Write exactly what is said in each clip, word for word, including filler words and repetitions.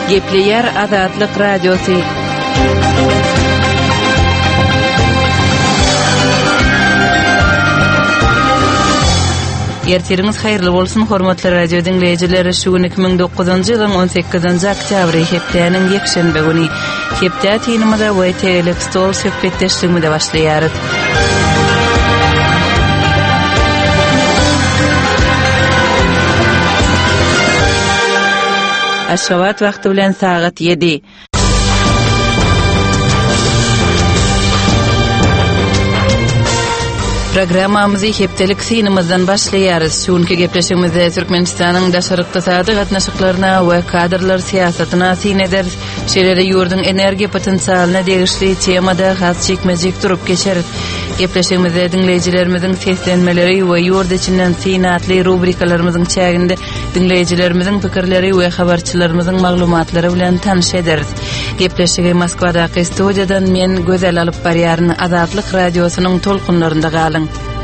Gepleyer Azatlyk Radiosu. Ertiriniz hayırlı bolsun hormatly radio dinleyijileri. Şu gün iki ming dokuzuncu ýylyň on sekizinji oktýabry hepdäniň ýekşenbe güni. Hepdä teýnimizde we teýlek stol söhbetdeşligimizde başlaýar. Aşgabat wagty bilen sagat yedi. Programmamyzy hepdelik sinimizden başlaýarys. Şuňky gepleşigimizde Türkmenistanyň daşary ykdysady gatnaşyklaryna we kadrlar siýasatyna sin eder. Şeýle ýurdun energiýa potensialyna degişli temada has çekmejek durup geçer. Gepleşigimizde dinleýijilerimizin seslenmeleri we ýurd içinden sinatly rubrikalarymyzyň çäginde dinleýijilerimizin pikirleri we habarçylarymyzyň maglumatlary bilen tanyş ederiz. Gepleşigi Moskwadaky studiýadan men gözel alyp barýaryn Azatlyk radiosynyň tolkunlarynda galyň.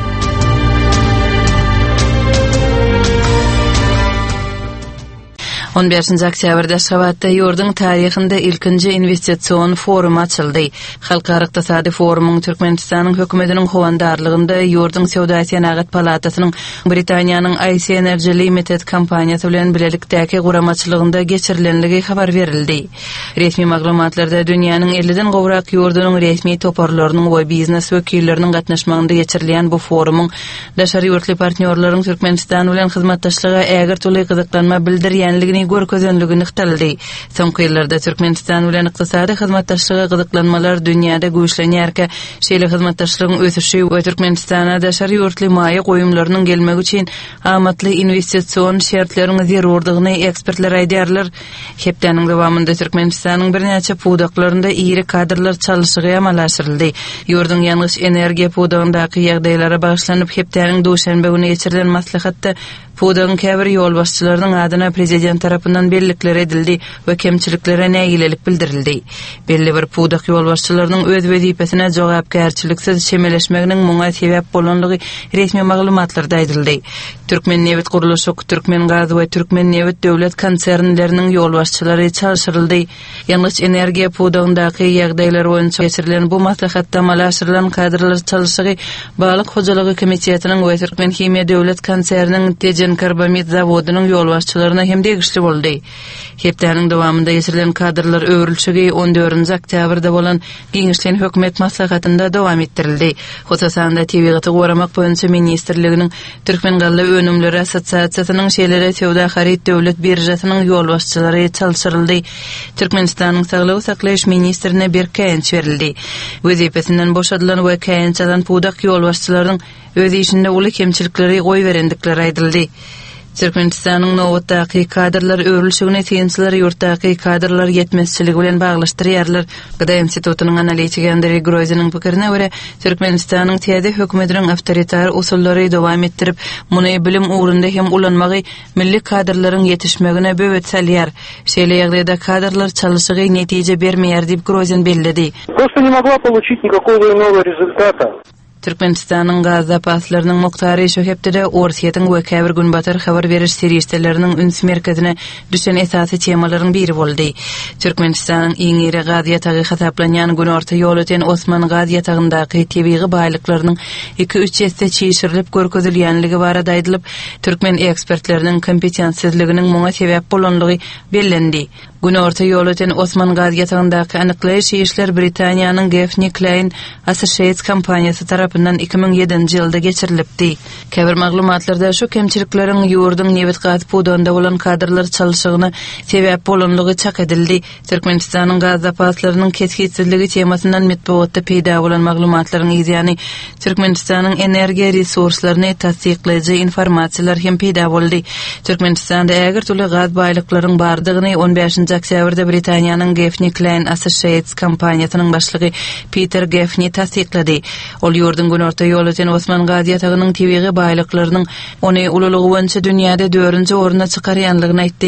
on beşinji oktýabrda Aşgabatda ýurdun taryhynda ilkinji investisiýon forumy açyldy. Halkara ykdysady forumyň Türkmenistanyň hökümetiniň howandarlygynda ýurdun Sowda Senagat palatasynyň Britaniýanyň I C Energy Limited kompaniýasy bilen bilelikdäki guramaçylygynda geçirilenligi habar berildi. Resmi maglumatlarda dünýäniň elliden gowrak ýurdunyň resmi toparlarynyň we biznes wekilleriniň gatnaşmagynda geçirilen bu forumyň daşary ýurtly partnerlaryň Türkmenistan bilen hyzmatdaşlyga ägir türlü gyzyklanma bildirýänligini görkezlenligini ykdaldy. Soňky ýyllarda Türkmenistan bilen ykdysady hyzmatdaşlyga gyzyklanmalar dünýäde güýçlenýärkä, şeýle hyzmatdaşlygyň ösüşi we Türkmenistana daşary ýurtly maýa goýumlarynyň gelmegi üçin amatly investisiýon şertleriniň zerurdygyny ekspertler aýdýarlar. Hepdäniň dowamında Türkmenistanyň birnäçe puwdaklarynda iri kadrlar çalyşygy amalaşdyryldy. Ýurdun ýalňyş energiýa puwdagyndaky ýagdaýlara bagyşlanyp hepdäniň duşanbe güni geçirilen maslahatda puwdagyň käbir ýol başçylarynyň adyna prezident tarapyndan bellikler edildi we kemçiliklere näýilelik bildirildi. Belli bir puwdak ýol başçylarynyň öz wezipesine jogapkärçiliksiz şemeleşmeginiň muňa sebäp bolanlygy resmi maglumatlarda aýdyldy. Türkmen Newit Guruluşy, Türkmen Gaz we Türkmen Newit döwlet konsernleriniň ýol başçylary çalyşdyryldy. Ýalňyş energiýa puwdagyndaky ýagdaýlar boýunça geçirilen bu maslahatda amalaşdyrılan kadrlar çalyşygy Balyk hojalygy komitetining we Türkmen Himiýa döwlet konserniniň Tejen karbamid zawodynyň ýol başçylaryna hem degişli boldy. Hepdäniň dowamında geçirilen kadrlar öwrülşigi on dördünji oktýabrda bolan giňişlen hökümet maslahatynda dowam etdirildi. Hoçasanda T V gaty goramak boýunça ministrliginiň Türkmen Gally Önümleri Assosiasiýasynyň şeýlere Sowda Harit döwlet birjasynyň ýol başçylary çalyşdyryldy. Türkmenistanyň saglyk saklaýyş ministrine bir käýinç berildi. Wezipesinden boşadylan we käýinçadan puwdak ýol başçylarynyň öz işinde uly kemçilikleri goýberendikleri aýdyldy. Türkmenistanyň nowatdaky kadrlar öwrülşigine teňçiler ýurtdaky kadrlar ýetmezçiligi bilen baglaşdyrýarlar. Gıda institutynyň analitik Andrey Grozynyň pikirine görä, Türkmenistanyň täze hökümetiniň awtoritar usullary dowam etdirip, muny bilim ugrunda hem ulanmagy milli kadrlaryň ýetişmegine böwet salýar. Şeýle ýagdaýda kadrlar çalyşygy netije bermeýär diýip Grozyn bellädi. Просто не могла получить никакого иного результата. Türkmenistanyň gaz zapaslarynyň muktary şu hepde Orsiýatyň we käbir günbatar habar beriş serýeçleriniň üns merkezine düşen esasy temalaryň biri boldy. Türkmenistanyň iň iri gaz ýatagy hasaplanýan Günorta ýol öten Osman gaz ýatagyndaky tebigy baýlyklarynyň iki üç ýette çiğişirilip görkezilýänligi barada aýdylyp, türkmen ekspertleriniň kompetensiýetsizliginiň muňa sebäp bolanlygy bellendi. Günorta ýol öten Osman gaz ýatagyndaky anyklaýyş işler Britaniýanyň Gaffney Klein Associates kompaniýasy tarapyndan iki ming ýedinji ýylda geçirilipdi. Käbir maglumatlarda şu kemçilikleriň ýurdun Newit gaz puwdagynda bolan kadrlar çalyşygyna sebäp bolanlygy çak edildi. Türkmenistanyň gaz zapaslarynyň keskitsizligi temasyndan metbuatda peýda bolan maglumatlaryň ýa-ni Türkmenistanyň energiýa resurslaryny tasdiklaýjy informasiýalar hem peýda boldy. Türkmenistanda ägir türlü gaz baýlyklaryň bardygyny on beşinji oktýabrda Britaniýanyň Gaffney Klein Associates kompaniýasynyň başlygy Peter Gaffney tasdiklady. Ol ýurdun Günorta ýol öten Osman gaz ýatagynyň tebigy baýlyklarynyň ony ululugy boýunça dünýäde dördünji oruna çykarýanlygyny aýtdy.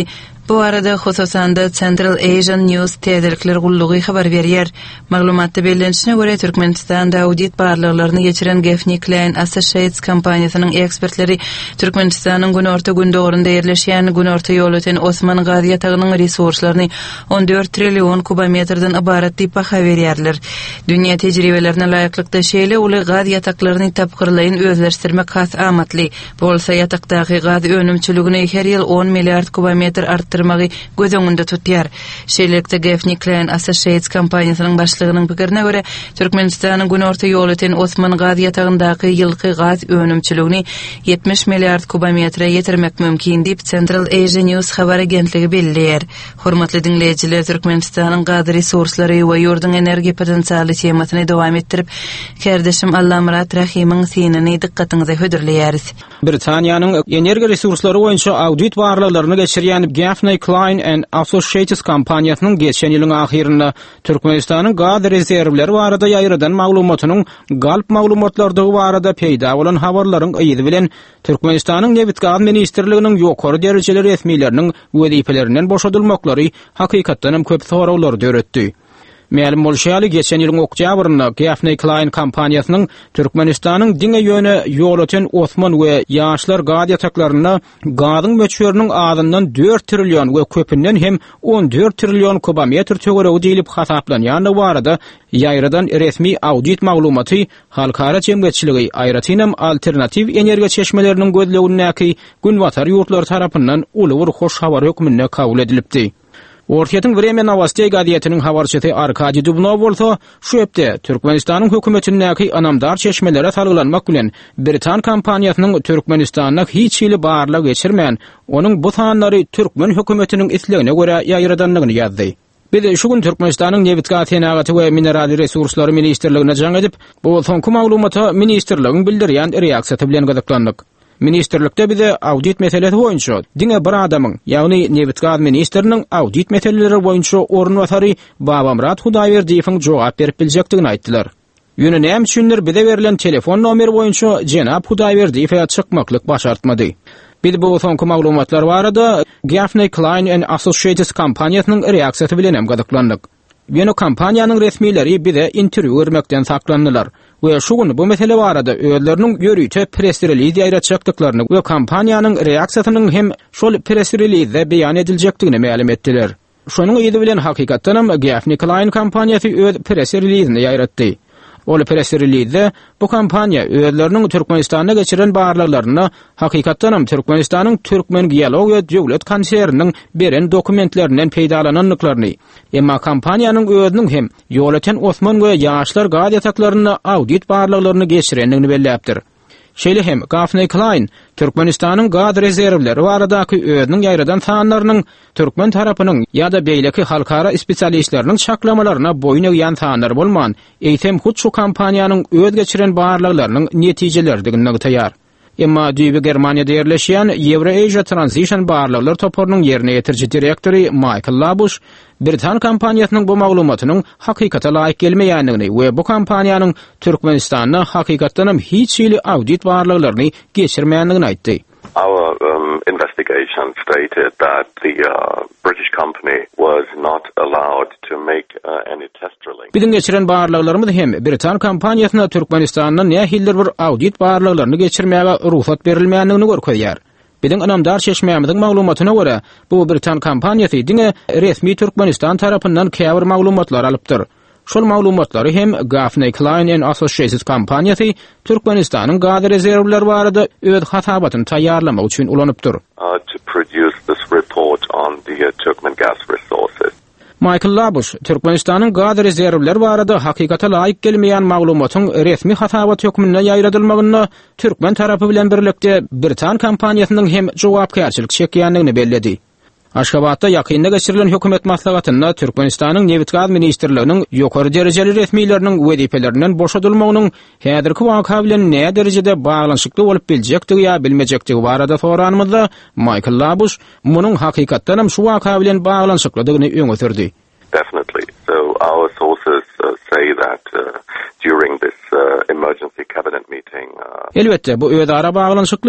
Bu arada hususanda Central Asian News tedirikler gullugy habar berýär. Maglumatda belirlenişine göre Türkmenistanda audit barlyklaryny geçiren Gaffney Klein Associates kompaniýasynyň ekspertleri Türkmenistanyň günorta gündogrunda ýerleşýän günorta ýol öten Osman Gazi ýatagynyň resurslaryny on dört trillion kubometrden ibarat diýip baha berýärler. Dünýä tejribelerine laýyklykda şeýle uly gaz ýataklaryny tapgyrlaýyn özleşdirmek has amatly. Bolsa ýatakdagy gaz önümçiligini her ýyl on milliard kubometr arttyrmagy göz öňünde tutýar. Şeýlekde Gaffney Klein Associates kompaniýasynyň başlygynyň pikirine görä, Türkmenistanyň günorta ýol öten Osman Gazi ýatagyndaky ýylky gaz önümçiligini yetmiş milliard kubometre ýetirmek mümkin diýip Central Asia News habar agentligi belliler. Hormatly dinleýijiler, Türkmenistanyň gaz resurslary we ýurdun energia potensialy temasyny dowam etdirip, kardeşim Allamurat Rahimiň syniny dikkatiňize hödürleýäris. Britaniýanyň energia resurslary boýunça audit barlyklaryny geçirýän Gaffney Klein and Associates kompaniýasynyň geçen ýylyň ahyrynda Türkmenistanyň gaz rezerwleri barada ýaýradan maglumatynyň galp maglumatlardygy barada peýda bolan habarlaryň ýyly bilen Türkmenistanyň Neft gaz ministrliginiň ýokary derejeli resmiýleriniň wezipelerinden boşadylmaklary hakykatdan köp sorawlar döretdi. Ma'lum bolşaly geçen ýylyň oktýabrynda Gaffney Klein kompaniýasynyň Türkmenistanyň diňe ýöne ýol öten Osman we ýaşlar gaz ýataklaryna gazyň möçberiniň adyndan dört trillion we köpünden hem on dört trillion kubometr töweregi diýilip hasaplanýan barada ýaýradan resmi audit maglumaty halkara jemgyýetçiligi aýratynam alternativ energiýa çeşmeleriniň gözlegindäki günwatar ýurtlar tarapyndan uly bir hoş habar hökmünde kabul edilipdi. Ortaýatyň Bremen Novosti gazetiniň habarçysy Arkadiy Dubnov bolsa, şu hepde Türkmenistanyň hökümetindäki anamdar çeşmelere salgylanmak bilen Britan kompaniýasynyň Türkmenistanyna hiç ýyly barlyk geçirmän, onuň bu sanlary Türkmen hökümetiniň islegine görä ýaýradanlygyny ýazdy. Biz şu gün Türkmenistanyň Neft gaz tenaгаty we mineral resurslary ministrligine jaň edip, bu soňky maglumata ministrligiň bildirýän reaksiýasy bilen gazaplandyk. Ministerlikde bize audit meselesi boýunça diňe bir adamyň, ýagny Neft gaz ministriniň audit meseleleri boýunça ornwatary Babamrat Hudaýberdiýewiň jogap berip biljekdigini aýtdylar. Ýöne näme üçindir bize berilen telefon nomeri boýunça jenap Hudaýberdiýew çykmaklyk başartmady. Biz bu soňky maglumatlar barada Gaffney Klein and Associates kompaniýasynyň reaksiýasy bilen hem gazaplandyk. Ýöne kompaniýanyň resmiýleri bize interwýu bermekden saklandylar. We şu gün bu mesele barada özleriniň ýörüýte press release ýaýratjakdyklaryny we kompaniýanyň reaksiýasynyň hem şol press release beýan ediljekdigini ma'lum etdiler. Şonuň ýyly bilen hakykatdanam Gaffney Klein kompaniýasy öz press releaseini ýaýratdy. Ol press release bu kompaniýa özleriniň Türkmenistana geçiren barlyklaryny hakykatdanam Türkmenistanyň Türkmen Geologiýa döwlet konseriniň beren dokumentlerinden peýdalananlyklaryny, emma kompaniýanyň özüniň hem ýol öten Osman we ýaşlar gaz ýataklaryna audit barlyklaryny geçirenligini belläpdir. Şeýle hem Gaffney Klein Türkmenistanyň gaz rezerwleri baradaky özüniň ýaýradan sanlarynyň Türkmen tarapynyň ýa-da beýleki halkara spesialistleriniň çaklamalaryna boyun eýen sanlar bolman, eýtem hut şu kompaniýanyň öz geçiren barlyklarynyň netijelerdigini taýýar. Emma düýbi Germaniýada ýerleşýän Euro-Asia Transition barlyklar toparynyň ýerine ýetirji direktori Michael Labush Britan kompaniýasynyň bu maglumatynyň hakykata laýyk gelmeýändigini we bu kompaniýanyň Türkmenistanyna hakykatdanam hiç ýyly audit barlyklaryny geçirmeýändigini aýtdy. Our um, investigation stated that the uh, British company was not allowed to make uh, any test drilling. Bizim geçiren barlyklarymyz hem Britan kompaniýasyna Türkmenistanyň nähildir bir audit barlyklaryny geçirmäge ruhsat berilmeýändigini görkezýär. Bizim anamdar çeşmeýämiziň maglumatyna görä, bu Britan kompaniýasy diňe resmi Türkmenistan tarapyndan käbir maglumatlar alypdyr. Şol maglumatlary hem Gaffney Klein and Associates kompaniýasy Türkmenistanyň gaz rezerwleri barada öz hasabatyny taýýarlamak üçin ulanypdyr. Uh, to produce this report on the uh, Turkmen gas resources. Michael Labush Türkmenistanyň gaz rezerwleri barada hakykata laýyk gelmeýän maglumatyň resmi hasabat hökmünde ýaýradylmagyna Türkmen tarapy bilen birlikde Britan kompaniýasynyň hem jogapkärçilik çekýändigini belledi. Aşgabatda ýakynda geçirilen hökümet maslahatyna Türkmenistanyň Neft gaz ministrliginiň ýokary derejeli resmiýleriniň wezipelerinden boşadylmagynyň häzirki waka bilen näme derejede baglanşykly bolup biljekdigi ýa bilmejekdigi barada soranmyzda Michael Labush munyň hakykatdanam şu waka bilen baglanşyklydygyny öňe sürdi. Definitely. So our sources uh, say that uh, during this uh, emergency cabinet meeting uh... Elbetde bu özara baglanşykly.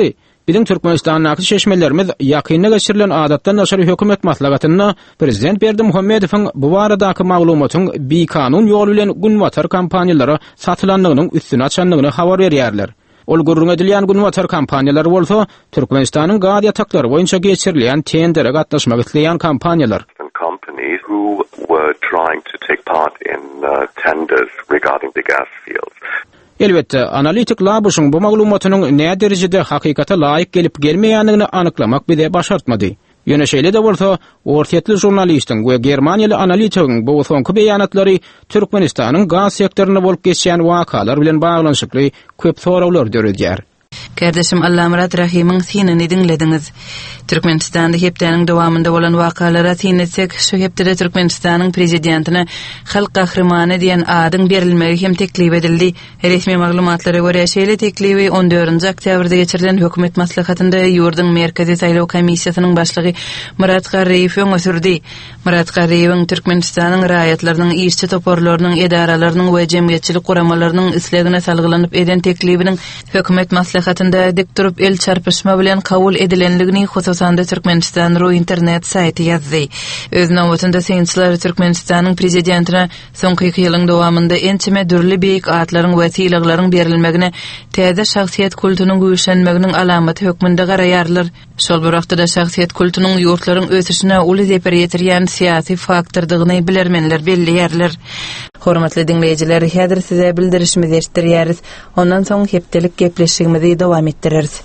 Bizim Türkmenistanyň şeşmelerimiz ýakynda geçirilen adatdan aşary hökümet maslahatyny Prezident Berdimuhammedowyň bu baradaky maglumatyň bir kanun ýoly bilen günwatar kampaniýalary satylanlygynyň üstüne açanlygyny habar berýärler. Ol gurrun edilýän günwatar kampaniýalary bolsa, Türkmenistanyň gaz ýataklary boýunça geçirilýän tendere gatnaşmak isleýän kampaniýalar. Companies who were trying to take part in uh, tenders regarding the gas fields. Elbette, analitiklar buşun bu maglumatynyň näme derejede hakykata laýyk gelip gelmeýändigini anyklamak bide başartmady. Ýöneşeýle de bolsa, ortatly jurnalistiň we Germaniýaly analitigiň bu soňky beýanatlary Türkmenistanyň gaz sektoruny bolup geçýän wakalar bilen baglanyşykly köp sorawlar döredýär. Kardeşim Allamurat Rahim'in sinini dinlediniz. Türkmenistan'da hepdeniň dowamında bolan wakalara tinetsek, şu hepde Türkmenistan'yň prezidentine halk gahrymany diýen adyň berilmegi hem teklip edildi. Resmi maglumatlara görä şeýle teklibi on dördünji oktýabrda geçirilen hökümet maslahatynda ýurduň merkezi saýlaw komissiýasynyň başlygy Murat Garriýew öňsürdi. Murat Garriýewiň Türkmenistanyň raýatlarynyň işçi toporlarynyň edaralarynyň we jemgyýetçilik guramalarynyň islegine salgylanyp eden teklibiniň hökümet maslahatynda dik durup el çarpışma bilen kabul edilenligini hususanda Türkmenistan.ru internet saýty ýazdy. Öz nowatynda synçylar Türkmenistanyň prezidentine soňky iki ýylyň dowamında ençime dürli beýik atlaryň we tiýleklaryň berilmegine täze şahsiýet kultunyň güýçlenmeginiň alamaty hökmünde garaýarlar. Şol bir wagtda şahsiýet kultunyň ýurtlaryň ösüşine uly zeper ýetirýän siýasy faktordygyny bilermenler belliýärler. Hormatly dinleýijiler, häzir size bildirişimizi etdirýäris. Ondan soň hepdelik gepleşigimizi dowam etdireriz.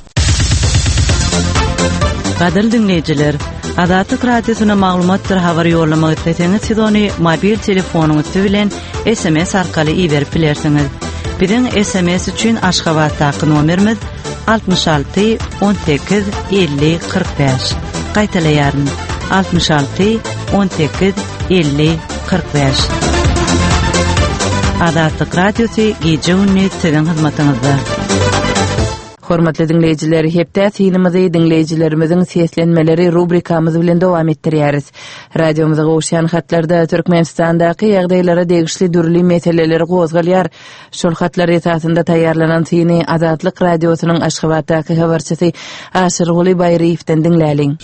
Gadyr dinleýijiler, Adatyk radiosyna maglumatlar habar ýollamak isleseňiz, siz ony mobil telefonuňyz bilen S M S arkaly iberip bilersiňiz. Biziň S M S üçin Aşgabatdaky nomerimiz altmış altı on sekiz elli kırk beş. Gaýtalaýaryn altmış altı on sekiz elli kırk beş. Adatyk radiosy gece ünni sizin hyzmatyňyzda. Hormatly dinleýijiler, hepde sinimizi dinleýijilerimizin seslenmeleri rubrikamyz bilen dowam etdirýäris. Radiomyza goşýan hatlarda Türkmenistandaky ýagdaýlara degişli dürli meseleleri gozgalýar. Şol hatlar esasında taýýarlanan sini Azatlyk radiosynyň Aşgabatdaky habarçysy Aşyrguly Baýryewden dinläliň.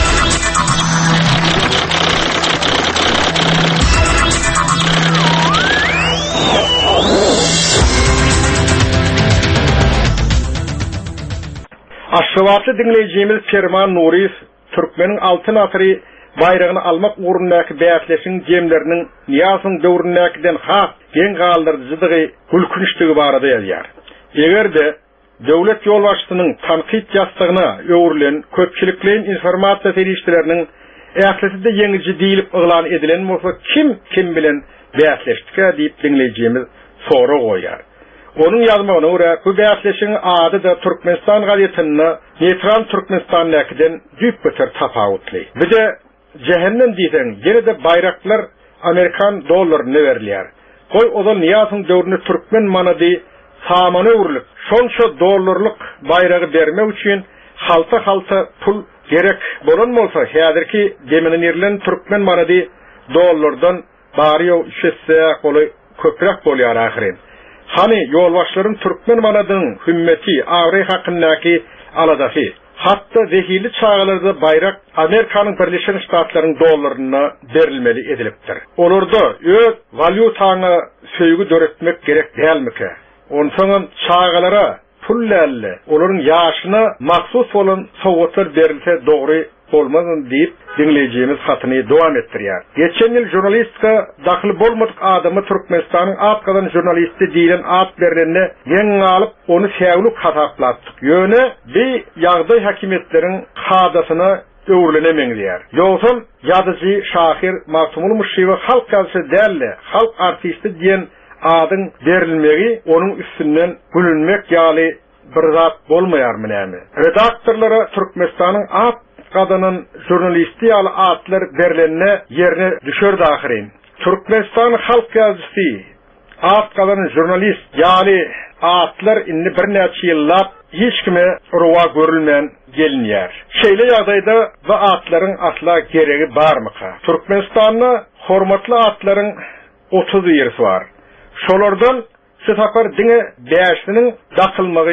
Aşgabatly dinleýijimiz Kerman Nuriýew Türkmeniň altyn atyry bayragyny almak ugrundaky bäsleşiň jemleriniň Niýazyň döwründäkiden hak geň galdyrdyjydygy gülkünçligi barada ýazýar. Egerde döwlet ýolbaşçysynyň tanqid ýastygyna öwrilen köpçilikleň informasiýa terişçileriniň ählisinde ýeňiji diýilip yglan edilen bolsa kim kim bilen bäsleşdik diýip dinleýijimiz sora goýar. Onun yazmagyna görä bu bäsleşiň ady da Türkmenistan gazetyny Netran Türkmenistanyňdan düýp beter tapawutly. Bir de cehennem diýsen, ýene de bayraklar Amerikan dollaryny berilýär. Goý ozal Niýazyň döwründe Türkmen manady samany urlyk. Şonça dollarlyk bayragy bermek üçin halta-halta pul gerek bolan bolsa, häzirki demenen ýerlen Türkmen manady dollardan barýa üçse goly köprek bolýar ahyry. Hani yolbaşların Türkmen manadyň hümmeti awry hakyndaky aladaky. Hatda zehirli çağalarda bayrak Amerikanyň Birleşen Ştatlarynyň dollaryna berilmeli edilipdir. Olarda öz valyutaňy söýgü döretmek gerek dälmiki? Onsoň çağalara pullarly, olaryň ýaşyna maksus bolan sowgatlar berilse dogry bolmazyn diýip dinleýijimiz hatyny dowam etdirýär. Geçen ýyl jurnalistika daxil bolmadyk adamy Türkmenistanyň at galan jurnalisti diýilen at berilende ýeň alyp onu säwlik hataplatdyk. Ýöne bir ýagdaý hakimiyetleriň hadasyna öwrülenemeň diýär. Ýogsa ýazyjy şahir Masumul Muşeýew halk ýazgysy dälle, halk artisti diýen adyň berilmegi onuň üstünden gülünmek ýaly bir zat bolmaýarmy näme? Redaktorlara Türkmenistanyň at kadının jurnalisti ýaly atlar berilenne ýerine düşer dahirin. Türkmenistan halk ýazgysy at kadının jurnalist ýaly atlar inni bir näçe ýyllap hiç kime ruwa görülmän gelinýär. Şeýle ýagdaýda bu atlaryň asla geregi barmyka? Türkmenistanda hormatly atlaryň otuz ýeri bar. Şolardan şu tapar diňe bäşiniň dakylmagy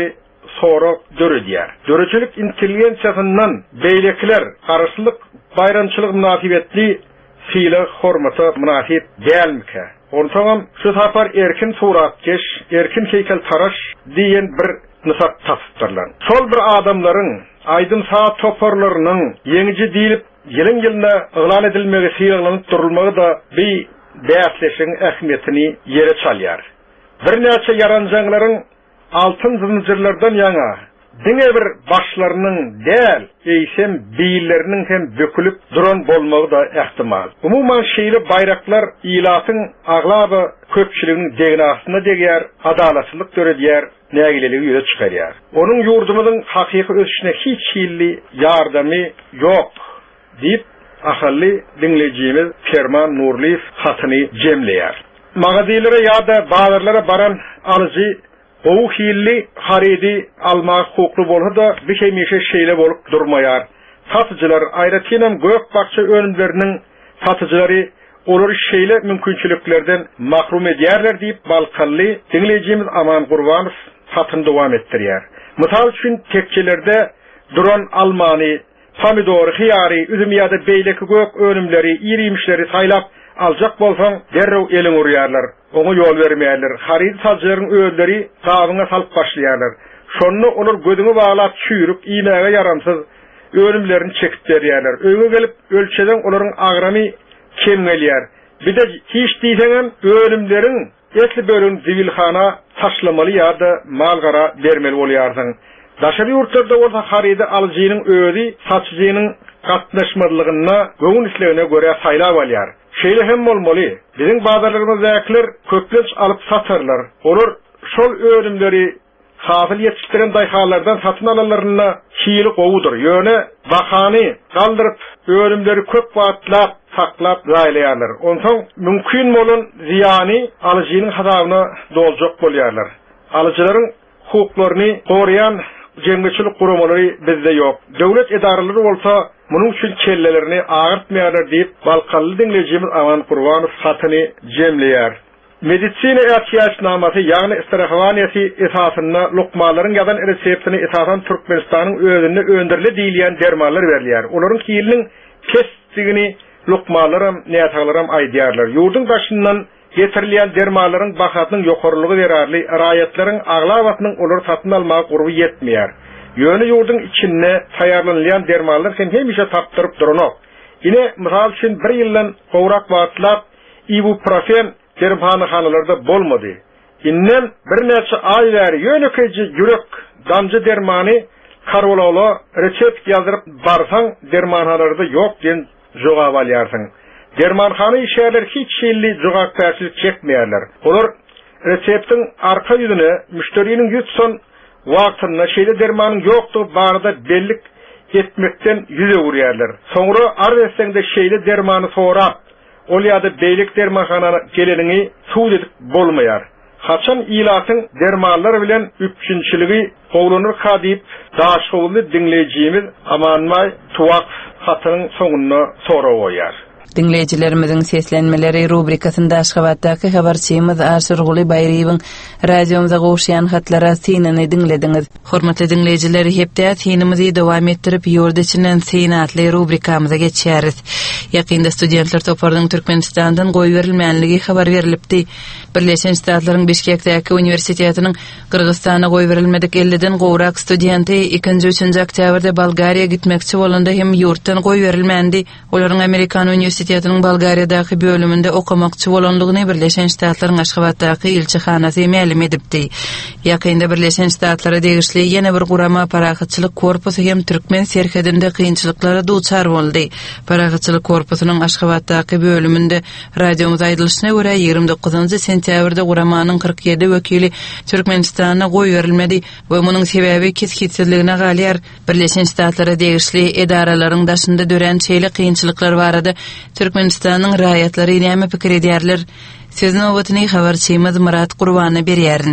sonra dörediyer. Dörücülük intelligensiyasından beylekler karşılık bayramçılık münasibetli fiili hormata münasip değilmike. Ondan şu tapar erkin suratkeş, erkin heykel taraş diyen bir nısat tasıttırlar. Sol bir adamların aydın saat toparlarının yenici deyilip yılın yılına ıglan edilmegi fiilanıp durulmağı da bir değerleşin ehmiyetini yere çalyar. Bir neçe yarancanların altın zincirlerden yana dine bir başlarının değil, eysem beyillerinin hem bökülüp duran bolmağı da ehtimal. Umuman şeyli bayraklar ilatın ağlabı köpçülüğünün degnasına deger, adalasılık dörediyer, nägileliği yüze çıkarıyar. Onun yurdumuzun hakiki ölçüsüne hiç hilli yardımı yok deyip ahalli dinleyeceğimiz Ferman Nurliyev hatını cemleyar. Mağazilere ya da bağlarlara baran alıcı o hilli haridi alma hukuklu bolsa da bir şey meşe şeyle bolup durmayar. Satıcılar ayrıca gök bakçı önümlerinin satıcıları olur şeyle mümkünçülüklerden mahrum ediyerler deyip Balkallı dinleyeceğimiz Aman Kurbanov satın devam ettiriyor. Misal için tekçelerde duran Almani, pomidor, hiyari, üzüm ya da beyleki gök önümleri, irimişleri saylap alacak bolsan derrew elin uruyarlar. Onu yol vermeyerler. Harid satıcıların öğüleri sağına salıp başlayarlar. Şonunu olur gözünü bağlap çüyürüp iğneye yaramsız önümlerini çekip deriyerler. Öğü gelip ölçeden onların ağrami kemmeliyar. Bir de hiç değilsen önümlerin etli bölün zivilhana taşlamalı ya da malgara vermeli oluyarsın. Daşa bir urtlarda olsa haridi alıcının öğüdi satıcının katlaşmadılığına göğün işlerine göre saylap alyar. Şeyle hem olmalı. Bizim bazılarımızdakiler köklenç alıp satarlar. Olur şol öğünümleri hafıl yetiştiren dayhalardan satın alanlarına hili kovudur. Yöne bakani kaldırıp öğünümleri kök vatlap, saklap zaylayarlar. Ondan mümkün olun ziyani alıcının hadavına dolacak bolyarlar. Alıcıların hukuklarını koruyan cemiyetçilik kurumaları bizde yok. Devlet idaraları olsa bunun için kellelerini ağırtmayarlar deyip Balkallı dinleyeceğimiz Aman Kurbanov hatını cemleyar. Medisine ihtiyaçnaması yani istirahvaniyeti esasında lokmaların yadan reseptini esasen Türkmenistan'ın özünde öndürüle değilyen dermanlar veriliyor. Onların kiilinin kestigini lokmalarım, neyatağlarım aydiyarlar. Yurdun başından getirilen dermaların bakatının yokorluğu verarlı, rayetlerin ağlavatının olur satın almağa kurbu yetmeyer. Yönü yurdun içine tayarlanılan dermalar hem hemişe taptırıp durunok. Yine misal için bir yıldan kovrak vaatlar ibuprofen dermanıhanalarda bolmadı. İnnen bir neçe ay veri yönükeci yürek damcı dermanı karololu reçept yazdırıp barsan dermanhalarda yok diyen joğa valyarsın. Dermanhana işerler hiç şeyli joğa persiz çekmeyerler. Olur reseptin arka yüzüne müşterinin yüz son vaktinde şeyde dermanın yoktu barada bellik etmekten yüze vuruyorlar. Sonra arvestende şeyde dermanı sonra ol ya da beylik dermanhana gelenini suud edip bolmayar. Haçan ilatın dermanlar bilen üpçünçülüğü kovlanır kadip daha şovlu dinleyeceğimiz Amanmay Tuvak hatının sonuna sonra oyar. Dinleyicilerimizin seslenmeleri rubrikasında Aşgabatdaki habarçymyz Aşyr Guly Bayrybyn radiomuza gowşayan hatlara synany dinlediniz. Hormatly dinleyijiler, hepde synymyzy dowam etdirip ýurda içinden synatly rubrikamyza geçýäris. Ýakynda studentler topardyň Türkmenistandan goý berilmänligi habar berilipdi. Birleşen Ştatlaryň Bişkekdäki universitetiniň Kyrgyzstana goý berilmedik elliden gowrak studenti ikinji üçinji oktýabrda Bolgariýa gitmekçi bolanda hem ýurtdan goý berilmändi. Olaryň Amerikan universitetiniň Bolgariýadaky bölüminde okumakçy bolanlygyny Birleşen Ştatlaryň Aşgabatdaky ilçihanasy ma'lum edipdi. Ýakynda Birleşen Ştatlara degişli ýene bir gurama parahatçylyk korpusy hem Türkmen serhedinde kynçylyklara duçar boldy. Parahatçylyk korpusynyň Aşgabatdaky bölüminde radiomuz aýdylyşyna görä ýygrimi dokuzynjy sentýabrda guramanyň kırk ýedi wekili Türkmenistana goý berilmedi we munyň sebebi keskitsizligine galýar. Birleşen Ştatlara degişli edaralaryň daşynda dören çeýle kynçylyklar barada Türkmenistanyň raýatlary näme pikir edýärler? Sözüň owatyny habarçymyz Murat Gurbany berýärin.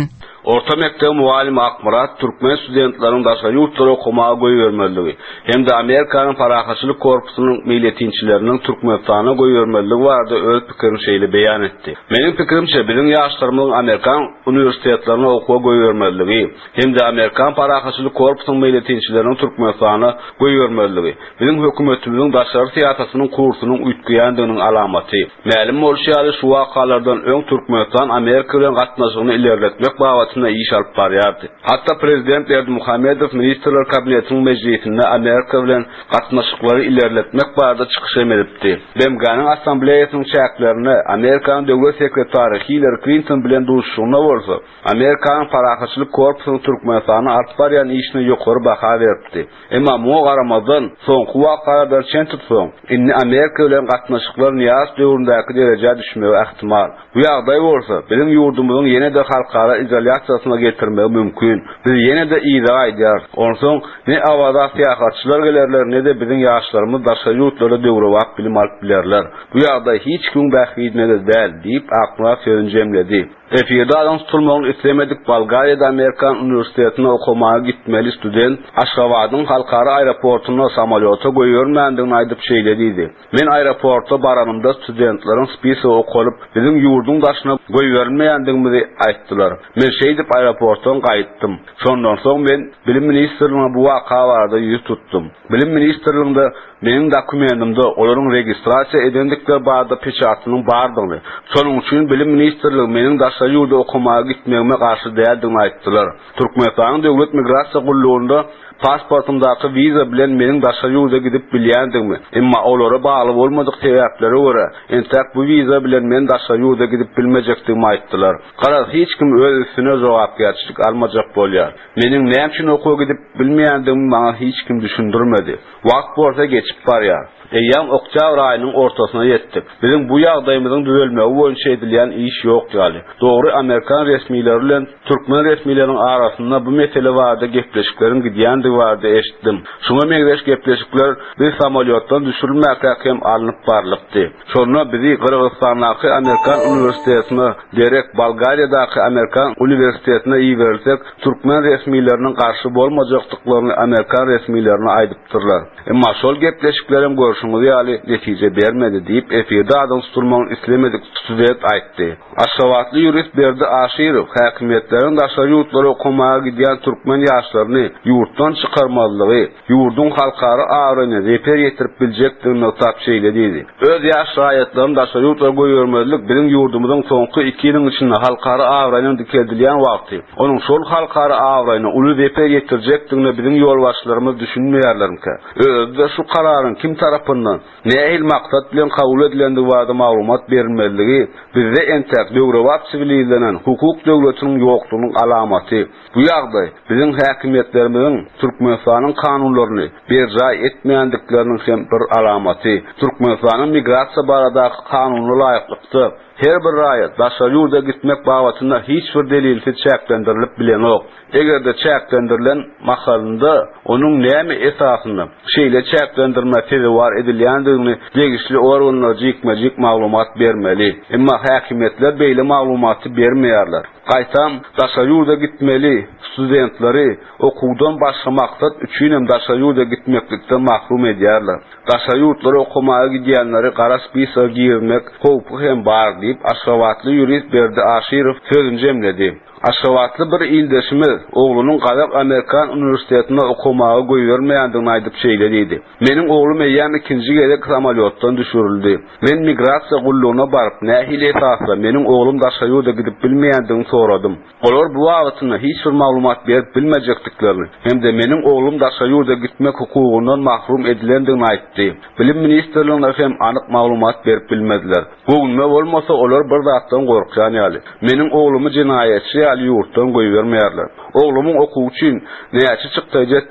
Orta mektep muallim Akmarat Türkmen studentlaryň daşa ýurtlara okumagy goýbermeligi hem de Amerikanyň parahaçylyk korpusynyň milliýetçileriniň Türkmenistana goýbermeligi barada öz pikirini şeýle beýan etdi. Meniň pikirimçe biziň ýaşlarymyň Amerikan uniwersitetlerine okuwa goýbermeligi hem de Amerikan parahaçylyk korpusynyň milliýetçileriniň Türkmenistana goýbermeligi biziň hökümetimiziň daşary syýasatynyň kursunyň üýtgeýändiginiň alamaty. Mälim bolýar şu wakalardan öň Türkmenistan Amerika bilen gatnaşygyny ilerletmek babatyna iş alyp barýardy. Hatda prezident Berdimuhamedow ministrler kabinetiniň meclisinde Amerika bilen gatnaşyklary ilerletmek barada çykyş edipdi. Bemganyň assambleýasynyň çäklerini Amerikanyň döwlet sekretary Hillary Clinton bilen duruşyna bolsa, Amerikanyň parahaçylyk korpusynyň Türkmenistana alyp barýan işine ýokary baha berdi. Emma mu garamazdan soňky wakalardan çen tutsoň, inni Amerika bilen gatnaşyklar niýas döwründäki derejä düşmegi ähtimal. Bu ýagdaý bolsa, biziň ýurdumyzyň ýene-de halkara izolýasiýasyna getirmegi mümkin. Biz ýene-de ýa aýdýar. Onsoň ne awada syýasatçylar gelerler, ne de biziň ýaşlarymyz daşa ýurtlara döwrewap bilim alyp bilerler. Bu ýagdaý hiç kim bähidine de däl diýip aklyma sözüni jemledi. Efirde adam tutulmagyny islemedik Bolgariýada Amerikan uniwersitetine okumaga gitmeli student Aşgabatyň halkara aeroportuna samolyota goýbermändigini aýdyp şeýlediydi. Men aeroportda baranymda studentlaryň spisi okulyp biziň ýurdun daşyna goýbermändigini aýtdylar. Men şeýdip aeroportdan gaýtdym. Şondan soň men bilim ministrliğine bu waka barada ýüz tutdum. Bilim ministrliğinde meniň dokumentimde olaryň registrasiýa edendikleri barada peçatynyň bardygyny, şonuň üçin bilim ministrligi meniň daşa ýurda okumaga gitmegime garşy däldigini aýtdylar. Türkmenistanyň döwlet migrasiýa gulluğunda pasportumdaky viza bilen meniň daşa ýurda gidip bilýändigmi? Emma olara bagly bolmadyk sebäplere görä, entek bu viza bilen men daşa ýurda gidip bilmejekdigimi aýtdylar. Garaz hiç kim öz üstüne jogapkärçilik almajak bolýar. Meniň näme üçin okuwa gidip bilmeýändigimi maňa hiç kim düşündirmedi. Wagt bolsa geçip barýar. Eýýam oktýabr aýynyň ortasyna ýetdik. Biziň bu ýagdaýymyzyň düzelmegi boýunça edilýän iş ýok ýaly. Dogry Amerikan resmiýetleri bilen Türkmen resmiýetleriniň arasynda bu mesele barada gepleşikleriň gidýändigi barada eşitdim. Şoňa meňzeş gepleşikler bir samolyotdan düşürilmäkde hem alınıp barlypdy. Şonu bizi Kırgızstandaky Amerikan uniwersitetine derek Bolgariýadaky Amerikan uniwersitetine iýersek, Türkmen resmiýetleriniň garşy bolmajakdyklaryny Amerikan resmiýetlerine aýdypdyrlar. Emma şol gepleşiklerim görüşüňiz ýaly netije bermedi diýip efirde adam tutulmagyny islemedik student aýtdy. Aşgabatly ýurist Berdi Aşyrow häkimetleriň daşa ýurtlara okumaga gidýän türkmen ýaşlaryny ýurtdan çykarmalygy, ýurdun halkara awrany reper ýetirip biljekdigini tapşeýledi. Öz ýaş raýatlaryny daşa ýurtlara goýbermelik biziň ýurdumyzyň soňky iki ýylyň içinde halkara awrany dikedilýän wagty. Onuň şol halkara awrany uly reper ýetirjekdigini biziň ýolbaşlarymyz düşünmeýärlermi? Özde şu kararyň kim tarapyndan nähil maksat bilen kabul edilendi barada maglumat berilmeligi bizde entek döwrewap sivilizlenen hukuk döwletiniň ýoklugynyň alamaty. Bu ýagdaý biziň häkimetlerimiziň Türkmenistanyň kanunlaryny berja etmeýändikleriniň hem bir alamaty. Türkmenistanyň migrasiýa baradaky kanuny laýyklykdy her bir raýat daşa ýurda gitmek babatyna hiç bir delilsiz çäklendirilip bilenok. Egerde çäklendirilen makalynda onuň näme esasyny şeýle çäklendirme tezi var edilýändigini degişli organlar jikmejik maglumat bermeli. Emma häkimetler beýle maglumaty bermeýärler. Gaýtam daşa ýurda gitmeli studentleri okuwdan başga maksat üçin hem daşa ýurda gitmeklikden mahrum edýärler. Daşa ýurtlara okumaga gidýänleri gara spisa girmek howpy hem bar diýip Aşgabatly ýurist Berdi Aşyrow sözüni jemledi. Aşgabatly bir ildeşimiz oglunyň Gazak Amerikan uniwersitetine okumaga goýbermeýändigini aýdyp şeýlediydi. Meniň oglum eýýän ikinji gelek samolyotdan düşürildi. Men migrasiýa gullugyna baryp nähil esasda meniň oglum daşa ýurda gidip bilmeýändigini soradym. Olar bu wagtyna hiç bir maglumat berip bilmejekdiklerini hem de meniň oglum daşa ýurda gitmek hukugyndan mahrum edilendigini aýtdy. Bilim ministrligine hem anyk maglumat berip bilmediler. Bugünme bolmasa olar bir zatdan gorkýan ýaly. Meniň oglumy jinaýetçi ýurtdan goýbermeýärler. Oglumyň okuw üçin näçe çykdy jetdi.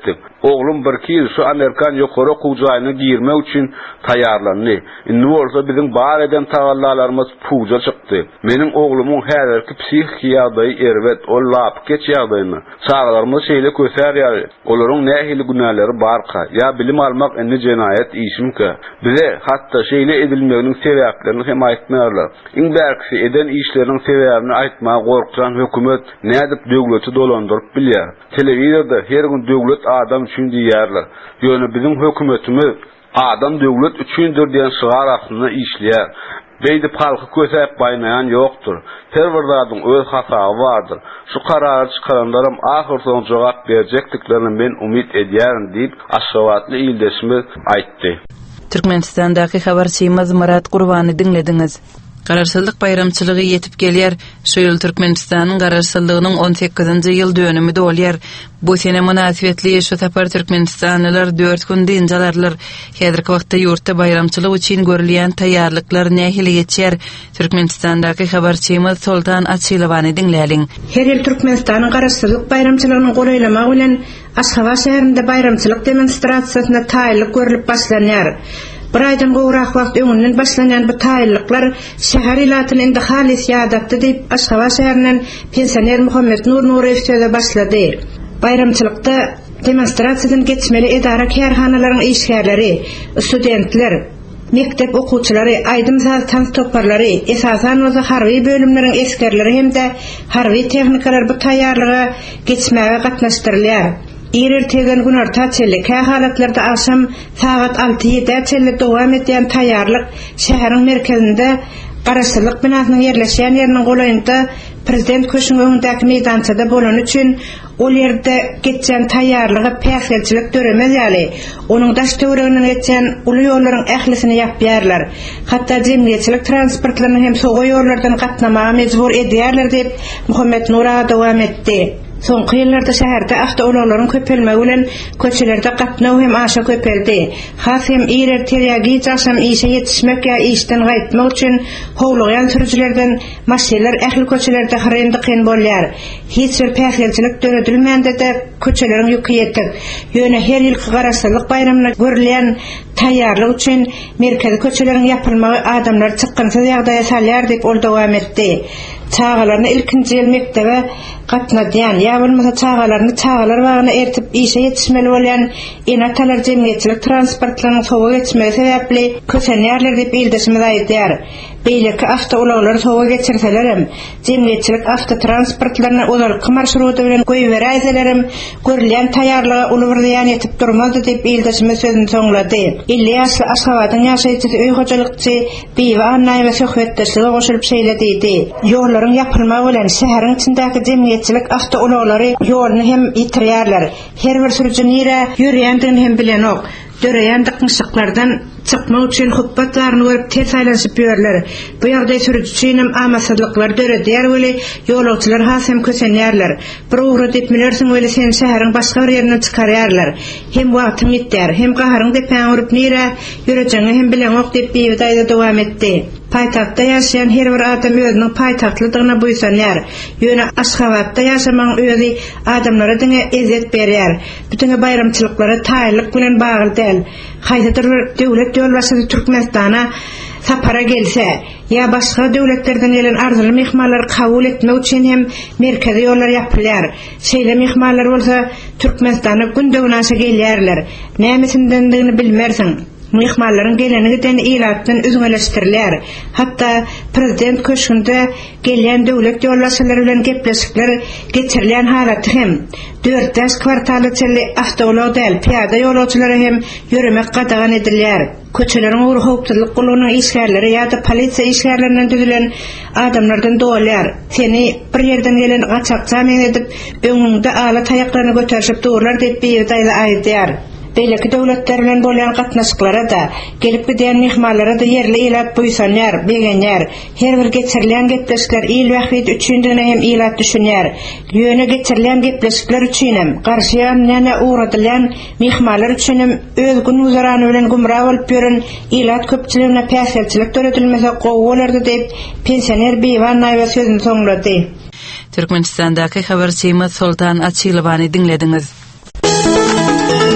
Oğlum bir kiz şu Amerikan ýokary okuwjagyna girmek üçin taýarlandy. Indi bolsa bizim bar eden tavallalarymız puja çykdy. Meniň oglumyň häzirki psihik ýagdaýy erbet, ol lap geç ýagdaýyny. Çağlarymyz şeýle köserýär. Olaryň nähili günahları barka, ýa bilim almak indi jenayet işimki. Bize hatda şeýle edilmeginiň sebäplerini hem aýtmaýarlar. Iň bärkisi eden işleriň sebäbini aýtmagy gorkjan hökümet nädip döwleti dolandyryp bilýär. Telewizorda her gün döwlet adam üçin diýerler. Ýöne bizim hökümetimiz adam döwlet üçindir diýen şygar aslynda işleýär. Beýdi palky kösäp baýnayan ýokdur. Her bir zadyň öz hasaby bardyr. Şu karary çykaranlarym ahir soň jogap berjekdiklerini men umyt edýärim diýip Aşgabatly ýyldaşymyz aýtdy. Türkmenistandaky habarçymyz Murat Gurbany dinlediňiz. Gararsızlyk bayramçylygy yetip gelýär. Şu ýyl Türkmenistanyň gararsızlygynyň on sekizinji ýyl dönümi dolýar. Bu sene münasibetli şu tapar Türkmenistanlylar dört gün dinjalarlar. Häzirki wagtda ýurtda bayramçylyk üçin görülýän taýýarlyklar nähili geçýär? Türkmenistandaky habarçymyz Soltan Açylowany dinläliň. Her ýyl Türkmenistanyň gararsızlyk bayramçylygyny goraýlamak bilen Aşgabat şäherinde bayramçylyk demonstrasiýasyna taýyarlyk görülip başlanýar. Bir aydan gowrak wagt öňünden başlanan bu taýyarlyklar şäher ilatyny indi halis ýadatdy diýip Aşgabat şäherinden pensioner Muhammed Nur Nureýew söze başlady. Bayramçylykda demonstrasiýadan geçmeli edara kärhanalaryň işgärleri, studentler, mektep okuwçylary, aýdym zat tank toparlary, esasan oza harby bölümleriň eskerleri hemde harby tehnikalar bu taýýarlyga geçmäge gatnaşdyrylýar. İrer tegen günar taçelli kä halatlarda akşam saat alty ýedi çelli dowam edýän taýýarlyk şäheriň merkezinde garaşsylyk binasynyň ýerleşýän ýeriniň golaýynda prezident köşüň öňündäki meydançada bolan üçin ol ýerde geçen taýýarlygy pähselçilik döremez ýaly. Onuň daş töwereginden geçen uly ýollaryň ählisini ýapýarlar. Hatda jemgyýetçilik transportlaryny hem soňky ýollardan gatnamaga mejbur edýärler diýip Muhammed Nura dowam etdi. Soňky ýyllarda şäherde awtolawlaryň köpelmegi bilen köçelerde gatnaw hem aşa köpeldi. Has hem irer terýagi jaşam işe ýetişmek ýa işden gaýtmak üçin howlugyan sürüjilerden maşinler ähli köçelerde haryndy kyn bolýar. Hiç bir pähselçilik döredilmände de köçeleriň ýüki ýetdi. Ýöne her ýylky garaşsylyk bayramyna görülýän taýýarlyk üçin merkezi köçeleriň ýapylmagy adamlar çykgynsyz ýagdaýa salýar diýip ol dowam etdi. Çağalaryny ilkinji ýyl mektebe gatnadýan ýa bolmasa çağalaryny çağalar wagyna ertip işe ýetişmeli bolýan enatalar jemgyýetçilik transportlarynyň sowa geçmegi sebäpli köçenýärler diýip ýyldaşymyz aýdýar. Beýleki awtolawlar sowa geçirselerem, jemgyýetçilik awtotransportlaryny uzalky marşruty bilen goýup aýselerim, görülýän taýýarlyga ulgurlaýan ýetip durmazdy diýip ýyldaşymyz sözüni soňlady. elli ýaşly Aşgabatyň ýaşaýjysy öý hojalyqçy Biwa Annaý we söhbetdeşlige goşulyp şeýle diýdi. Ýollaryň ýapylmagy bilen şäheriň içindäki jemgyýetçilik awtolawlary ýoluny hem ýitirýärler. Her bir sürüjünire ýürýändigini hem bilenok. Döreýän dıkynşyklardan çykmak üçin hupbatlaryny görüp tez aýlanşyp ýörler. Bu ýagdaý sürüji üçin hem amasadlyklar döredýär we ýolagçylar hasam kösenýärler. Bir ugry depmelersiň we sen şäheriň başga bir ýerine çykarýarlar. Hem wagtyň ýetýär, hem gaharyň depäň urup nire ýörejeňi hem bilenok diýip beýdaýda dowam etdi. Paýtagtda ýaşaýan her bir adam özüniň paýtagtlygyna buýsanýar. Ýöne Aşgabatda ýaşamaň özi adamlara diňe ezet berýär. Bütün bayramçylyklara taýyarlyk bilen bagly däl. Haýdadyr döwlet ýolbaşçysy Türkmenistana sapara gelse ýa başga döwletlerden gelen arzuly mehmanlary kabul etmek üçin hem merkezi ýollar ýapylýar. Şeýle mehmanlar bolsa Türkmenistana gündöwnaşa gelýärler. Nämesindendigini bilmersiň. Mehmanlaryň gelenigiden ilatdan üzgünleşdirilýär. Hatda prezident köşkünde gelýän döwlet ýolbaşçylary bilen gepleşikler geçirilýän halaty hem dört kwartaly çelli awtolaw däl piýada ýolagçylary hem ýöremek gadagan edilýär. Köçeleriň ugur howpsuzlyk gulunyň işgärleri ýa-da polisiýa işgärlerinden düzülen adamlardan dolýar. Seni bir ýerden gelen gaçakça men edip öňüňde ala taýaklaryny göterişip durlar diýip beýdaýda aýdýar. Beýleki döwletler bilen bolýan gatnaşyklara da, gelip gidýän mehmanlara da yerli ilat buýsanýar, begenýär. Her bir geçirilýän gepleşikler il wagt üçindigine hem ilat düşünýär. Ýöne geçirilýän gepleşikler üçin hem garşyýan näme uğradylýan mehmanlar üçin hem öz gün uzarany bilen gumra bolup ýören ilat köpçiligine pähselçilik döredilmese gowy bolardy diýip pensioner Biwa Annaý we sözüni soňlady. Türkmenistandaky habarçymyz Soltan Açylowany dinlediňiz.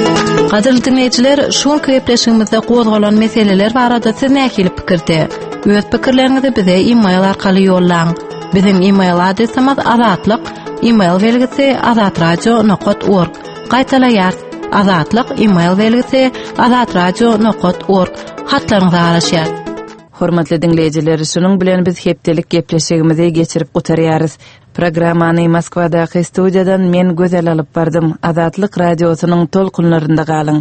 Gadyr dinleyijiler, şol köpleşigimizde gozgalan meseleler barada siz nähili pikirde? Öz pikirlerinizi bize e-mail arkaly ýollaň. Bizim e-mail adresimiz azatlyk, e-mail belgisi azatradio nokta org. Gaýtaýar, azatlyk e-mail belgisi azatradio nokta org. Hatlaryňyza garaşýar. Hormatly dinleyijiler, şunuň bilen biz hepdelik gepleşigimizi geçirip gutarýarys. Programmany Moskwadaky studiýadan men gözel alyp bardym. Azatlyk radiosynyň tolkunlarynda galyň.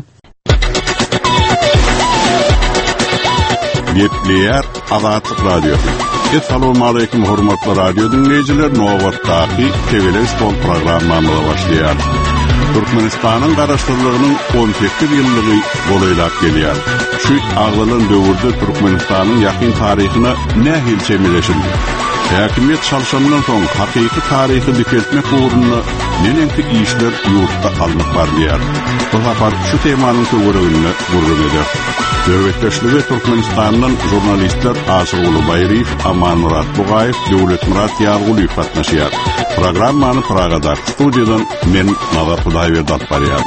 Gepleýär Azatlyk radiosu. Assalamu alaykum hormatly radio dinleyijiler, nowatdaky Teveles Tol programmamyza başlaýar. Türkmenistanyň garaşdyrlygynyň on sekiz ýyllygy bolaýlap gelýär. Şu aglylan döwürde Türkmenistanyň ýakyn taryhyna nähil çemileşildi. Häkimiýet çalşandan soň hakyky taryhy dikeltmek uğruna nelenki işler ýurtda alınıp barýar. Bu sapar şu temanyň töweregine gurgun eder. Döwletdeşligi Türkmenistanyň jurnalistler Asyr Ulubayriýew, Aman Murat Bugaýew, Döwlet Murat Ýargulyw gatnaşýar. Programmany Pragada studiýadan men Nazar Hudaýberdi alyp barýar.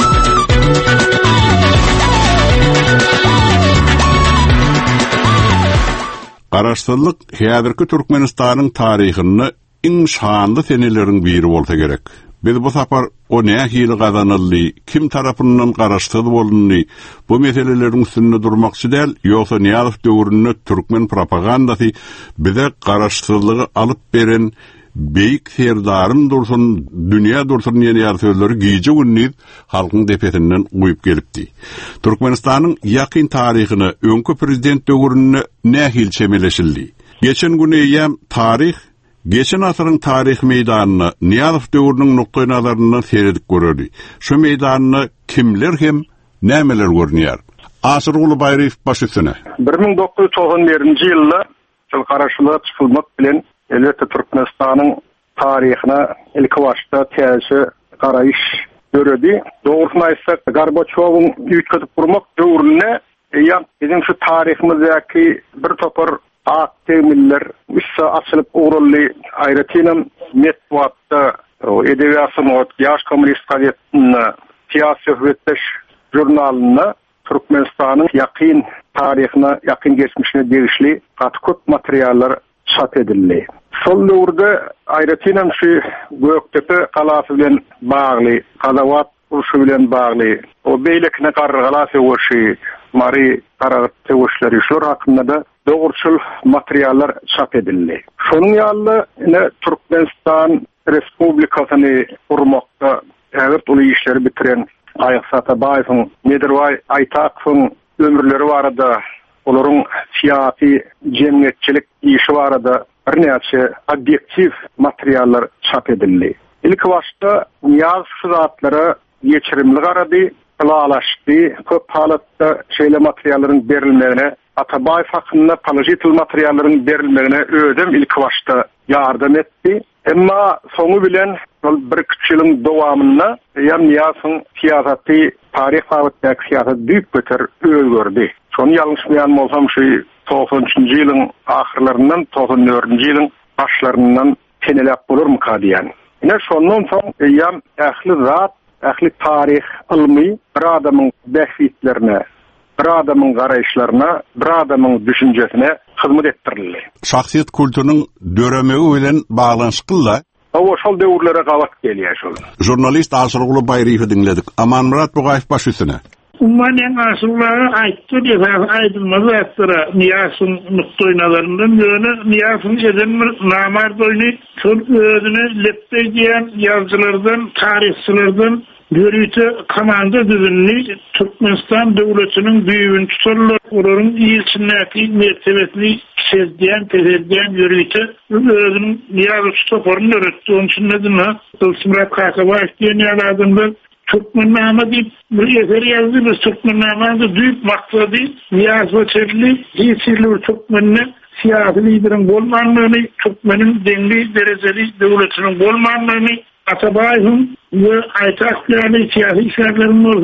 Garaşdyrlyk häzirki Türkmenistanyň taryhyny iň şanly seneleriň biri bolsa gerek. Biz bu sapar o nähili gazanyldy, kim tarapyndan garaşdyrdy bolundy, bu meselelerin üstünde durmakçy däl, ýoksa Niýazow döwründe türkmen propagandasy bize garaşdyrlygy alyp beren beýik serdarym dursun, dünýä dursun ýene sözleri giýje günniz halkyň depesinden uýup gelipdi. Türkmenistanyň ýakyn taryhyny öňkü prezident döwründe nähil çemeleşildi. Geçen güni ýam taryh Geçen asyryň taryh meýdanyny Niýazow döwrüniň nukta nazaryndan seredip görýärdi. Şu meýdanyny kimler hem nämeler görnýär? Asyr Ulubayriýew başysyna. bir ming dokuz ýuz togson birinji ýylda şol garaşlyga çykylmak bilen elbetde Türkmenistanyň taryhyna ilki başda täze garaýyş göredi. Dogrusyny aýtsak, Gorbaçowyň ýetkezip gurmak döwrüne ýa bizim şu taryhymyzdäki bir topar aktemiller üsse açılıp uğrully aýratynam metbuatda edebiýatyny ýaş kommunist gazetini Siyasi Hüwretdeş jurnalyny Türkmenistanyň ýakyn taryhyna, ýakyn geçmişine degişli gatkyp materiallar çap edildi. Sol döwürde aýratynam şu Göktepe galasy bilen bagly, Gazawat uruşy bilen bagly, o beýlekine garry galasy uruşy, Mari Karagat teweşleri şol hakynda da dogurçul materiallar çap edildi. Şonuň ýaly ine Türkmenistan Respublikasyny gurmakda ägir uly işleri bitiren Aýyk Satabaýewiň, Nedirway Aýtakowyň ömürleri barada, olaryň siýasy jemgyýetçilik işi barada bir näçe obyektiv materiallar çap edildi. İlk başda Niýazow zatlary geçirimli garady, plalaşdy, köp halatda şeýle materiallaryň berilmegine, Atabaýew hakynda palajitil materiallaryň berilmegine ödem ilk başda ýardam etdi. Emma soňu bilen bir üç ýylyň dowamynda ýa Niýazowyň siýasaty, taryh bagytdaky siýasat büýük göter özgerdi. Şonu ýalňyşmaýan bolsam şu togsonunçy ýylyň ahyrlaryndan togson dördünçi ýylyň başlaryndan tenelep bolurmy kadiýan. Ine şondan soň ýa ähli zat, ähli taryh ilmi bir adamyň behfitlerine, bir adamyň garaýşlaryna, bir adamyň düşünjesine hyzmat etdirildi. Şahsiýet kulturynyň döremegi bilen baglanyşykly. O şol döwürlere gawat gelýär şol. Jurnalist Asyr Ulubayriýewi dinledik. Aman Murat Bugaýew başysyna. Umman aslları aýtdy diýip aýdylmaz aýtdyra Niýazow nukta nazaryndan ýöne Niýazow eden namardyny şol özüne lepdeýän ýazgylardan, taryhçylardan Görüýte komanda düzünni Türkmenistan döwletiniň büýügini tutarlar. Olaryň ýylçyndaky mertebesini sezdiýän, tezediýän görüýte özüniň ýazy tutarlaryny öğretdi. Onuň üçin näme? Dulsumrak Kasabaýew diýen adamlar Türkmennama diýip bir eser ýazdy. Biz Türkmennamada büýük maksady Niýazow çerli, ýetirli Türkmenne siýasy liderin bolmanlygyny, Türkmenin deňli derejeli döwletiniň bolmanlygyny Atabaýewiň we Aýtakowyň siýasy işlerleriniň bolsa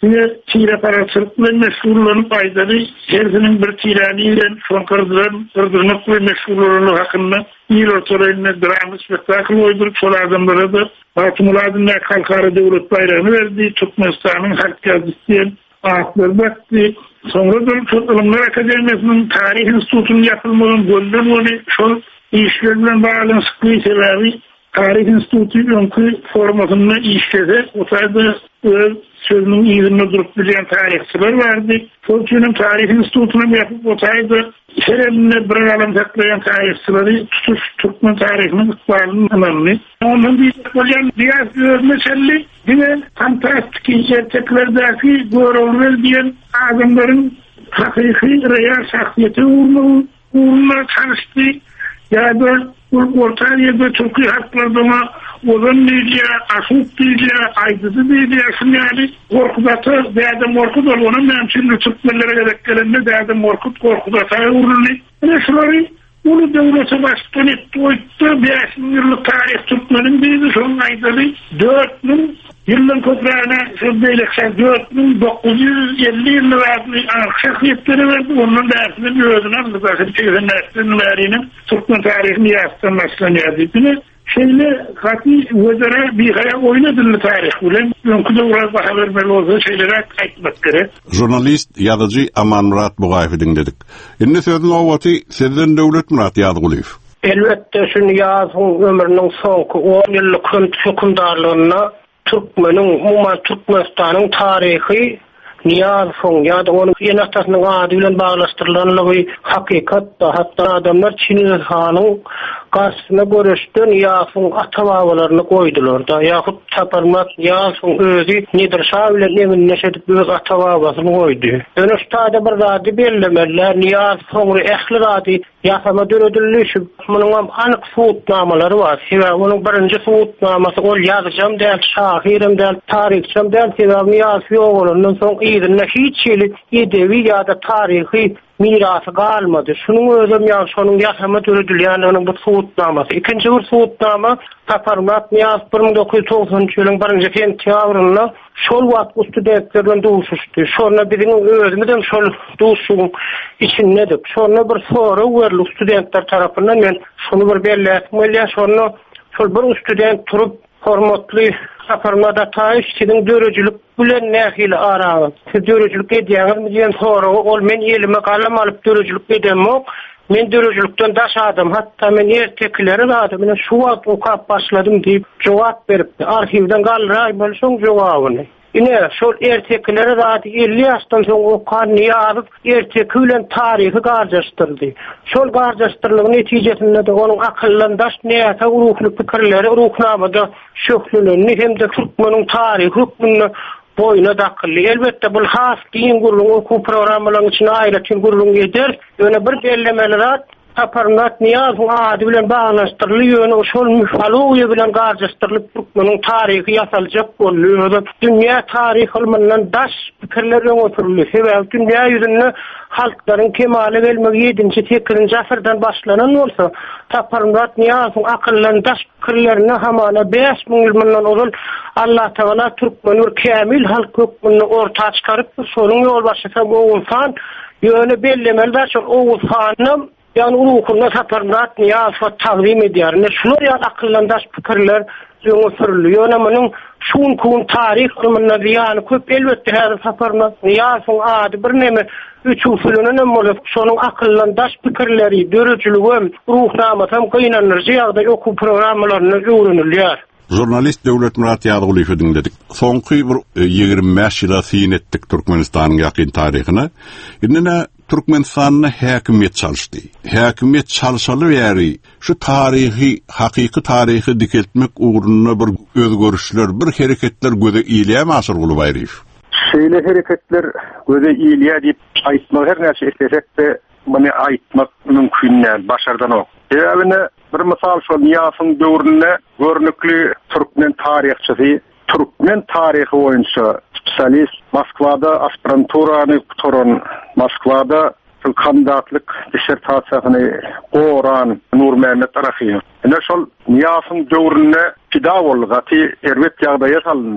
Yine tire paraçılık ve meşhurluğun paydalı, hersinin bir tiraniyle şonkırdıran, kırdırmak ve meşhurluğu hakkında il ortalarına drama spektakl oydurup sol adamlara da Batumuladın'da Kalkara Devlet Bayrağını verdi, Türkmenistan'ın halk yazısı ağıtları baktı. Sonra da Ilimler Akademiyası'nın Tarih Enstitüsü'nün yapılmadan golden onu şu işlerle bağlı sıklığı sebebi Tarih Enstitüsü önkü formatında işledi. O sayede sözünün iyiliğine durup bilen tarihçiler vardı. Türkiye'nin Tarih Enstitüsü'nü yapıp o sayede her eline bir alam saklayan tarihçileri tutuş Türkmen tarihinin ısmarının önemli. Onun bir olan biraz görmeselli yine fantastik gerçeklerdeki görevler diyen adamların hakiki real şahsiyeti uğruna, uğruna çalıştı. Ya da orta yerde Türkiye halklarına olan diyeceği, asuk diyeceği, aydısı diyeceği, yani korkudatı, değerden korkut ol, onun memçinli Türkmenlere gereklerinde değerden korkut, korkudatı uğrunu. Ve şunları ulu devlete baştan etti, oydu, beş yıllık tarih Türkmen'in deydi, son aydalı dört bin yılın toprağına söyleyecekse dört bin dokuz yüz elli yıllı verdi, şahsiyetleri verdi, onun dersini bir özüne aldı, bakın seksen dersinin verdiğinin Türkmen tarihini yazdan başlanıyordu. Şeyle katı vezere bir haya oynadığı tarih ulan, yonkıda uğraz daha vermeli olduğu şeylere aytmak gerek. Jurnalist, yazıcı Aman Murat Bugayev'i dinledik. Indi sözün o vakti sizden Devlet Murat Yazguliev. Elbette şunu yazın ömrünün sonku on yıllık hükümdarlığına Türkmenin, Muman Türkmenistan'ın tarihi Niyazın ya da onun yenastasının adıyla bağlaştırılanlığı hakikat da hatta adamlar Çinli Han'ın karşısına görüştü Niyazın atavalarını koydular da yahut taparmak Niyazın özü Nidirşah ile emin neşedip öz atavasını koydu. Dönüştade bir radi bellemeler Niyaz sonra ehli radi yasama dörödüllüşüp bunun anık suutnamaları var. Sebep onun birinci suutnaması ol yazacağım del, şahirim del, tarihçam del, sebep Niyaz yoğulundan sonra İyidinle hiç yeli edevi ya da tarihi mirası kalmadı. Şunun özüm ya, şunun yasama dörödülüyen onun bu suutnaması. İkinci bir suutnama Taparmat Niyaz bir bin dokuz yüz doksanıncı yılın birinci fentiyavrında şol vatku studentlerden duşuştu. Sonra birinin özümüden şol duşun içindedik. Sonra bir soru verildi studentler tarafından. Ben şunu bir belli etmeli. Sonra şol bir student turup hormatlı Taparmada taýyş sizin döröjülük bilen nähili aragy. Siz döröjülük edýäňiz mi diýen soragy ol men elime galam alyp döröjülük edemok. Men döröjülükden daşadym. Hatta men ertekleri rady. Men şu wagt okap başladym diýip jogap beripdi. Arhivden galraý bolşoň jogabyny. Ine şol ertekleri rady elli ýaşdan soň okan ýazyp erteki bilen tarihi garjaşdyrdy. Şol garjaşdyrlygyň netijesinde de onuň akyllandaş näçe ruhly pikirleri ruhnamada şöhlüleni hem de Türkmeniň tarihi hukmyny boyuna dakylly. Elbette bu has diň gurulmagy oku programmalaryň içine aýratyn gurulmagy eder. Ýöne bir bellemeler Taparmat Niyazın adı bilen bağlaştırılı yönü şol müfaluğu bilen garjaştırılıp Türkmenin tarihi yasaljak bolýar. Dünya tarihi ilminden daş pikirler öňe sebäp dünya ýüzünde halklaryň kemale gelmegi yedinci sekizinci asyrdan başlanan bolsa Taparmat Niyazın akyllandaş pikirlerini hamana beş bin ýyl mundan ozal Allah Teala Türkmeni bir kämil halk hukmyny ortağa çykaryp şonuň ýolbaşçysy Oğuzhan ýöne bellemeler şol Oğuzhanyň yani ruhunda Taparmat Niyaz'a taqdim edýär. Şular ýa akyllandaş pikirler ýöne sürülýär. Ýöne şun kun tarih ilminde ýany köp elbetde her Taparmat Niyaz'ın ady bir neme üç usulüne bolup şonuň akyllandaş pikirleri, döröjülügi, ruhnamatam gynanyrjy ýagdaý oku programmalaryny öwrenilýär. Jurnalist Devlet Murat Yazguliew dinledik. Soňky bir ýygrimi beş ýyla syn etdik Türkmenistanyň ýakyn taryhyny. Indi Türkmenistanyň häkimiýet çalışdy. Häkimiýet çalışaly bäri şu tarihi, hakyky tarihi dikeltmek uğruna bir özgörüşler, bir hereketler göze ilýär Asır Gulbaýew. Şeýle hereketler göze ilýär diýip aýtmak her näçe etsek de muny aýtmak mümkin näme, başardan ok. Sebäbine bir misal şol Niýasyň döwründe görnükli Türkmen tarihçisi, Türkmen tarihi boýunça spesialist, Moskwada aspiranturany tuturan, Moskwada kandidatlyk dissertasiýasyny goran Nur Mehmet Arakiýew. Ene şol Niýasyň döwründe pida bolgaty erbet ýagdaýa salyndy.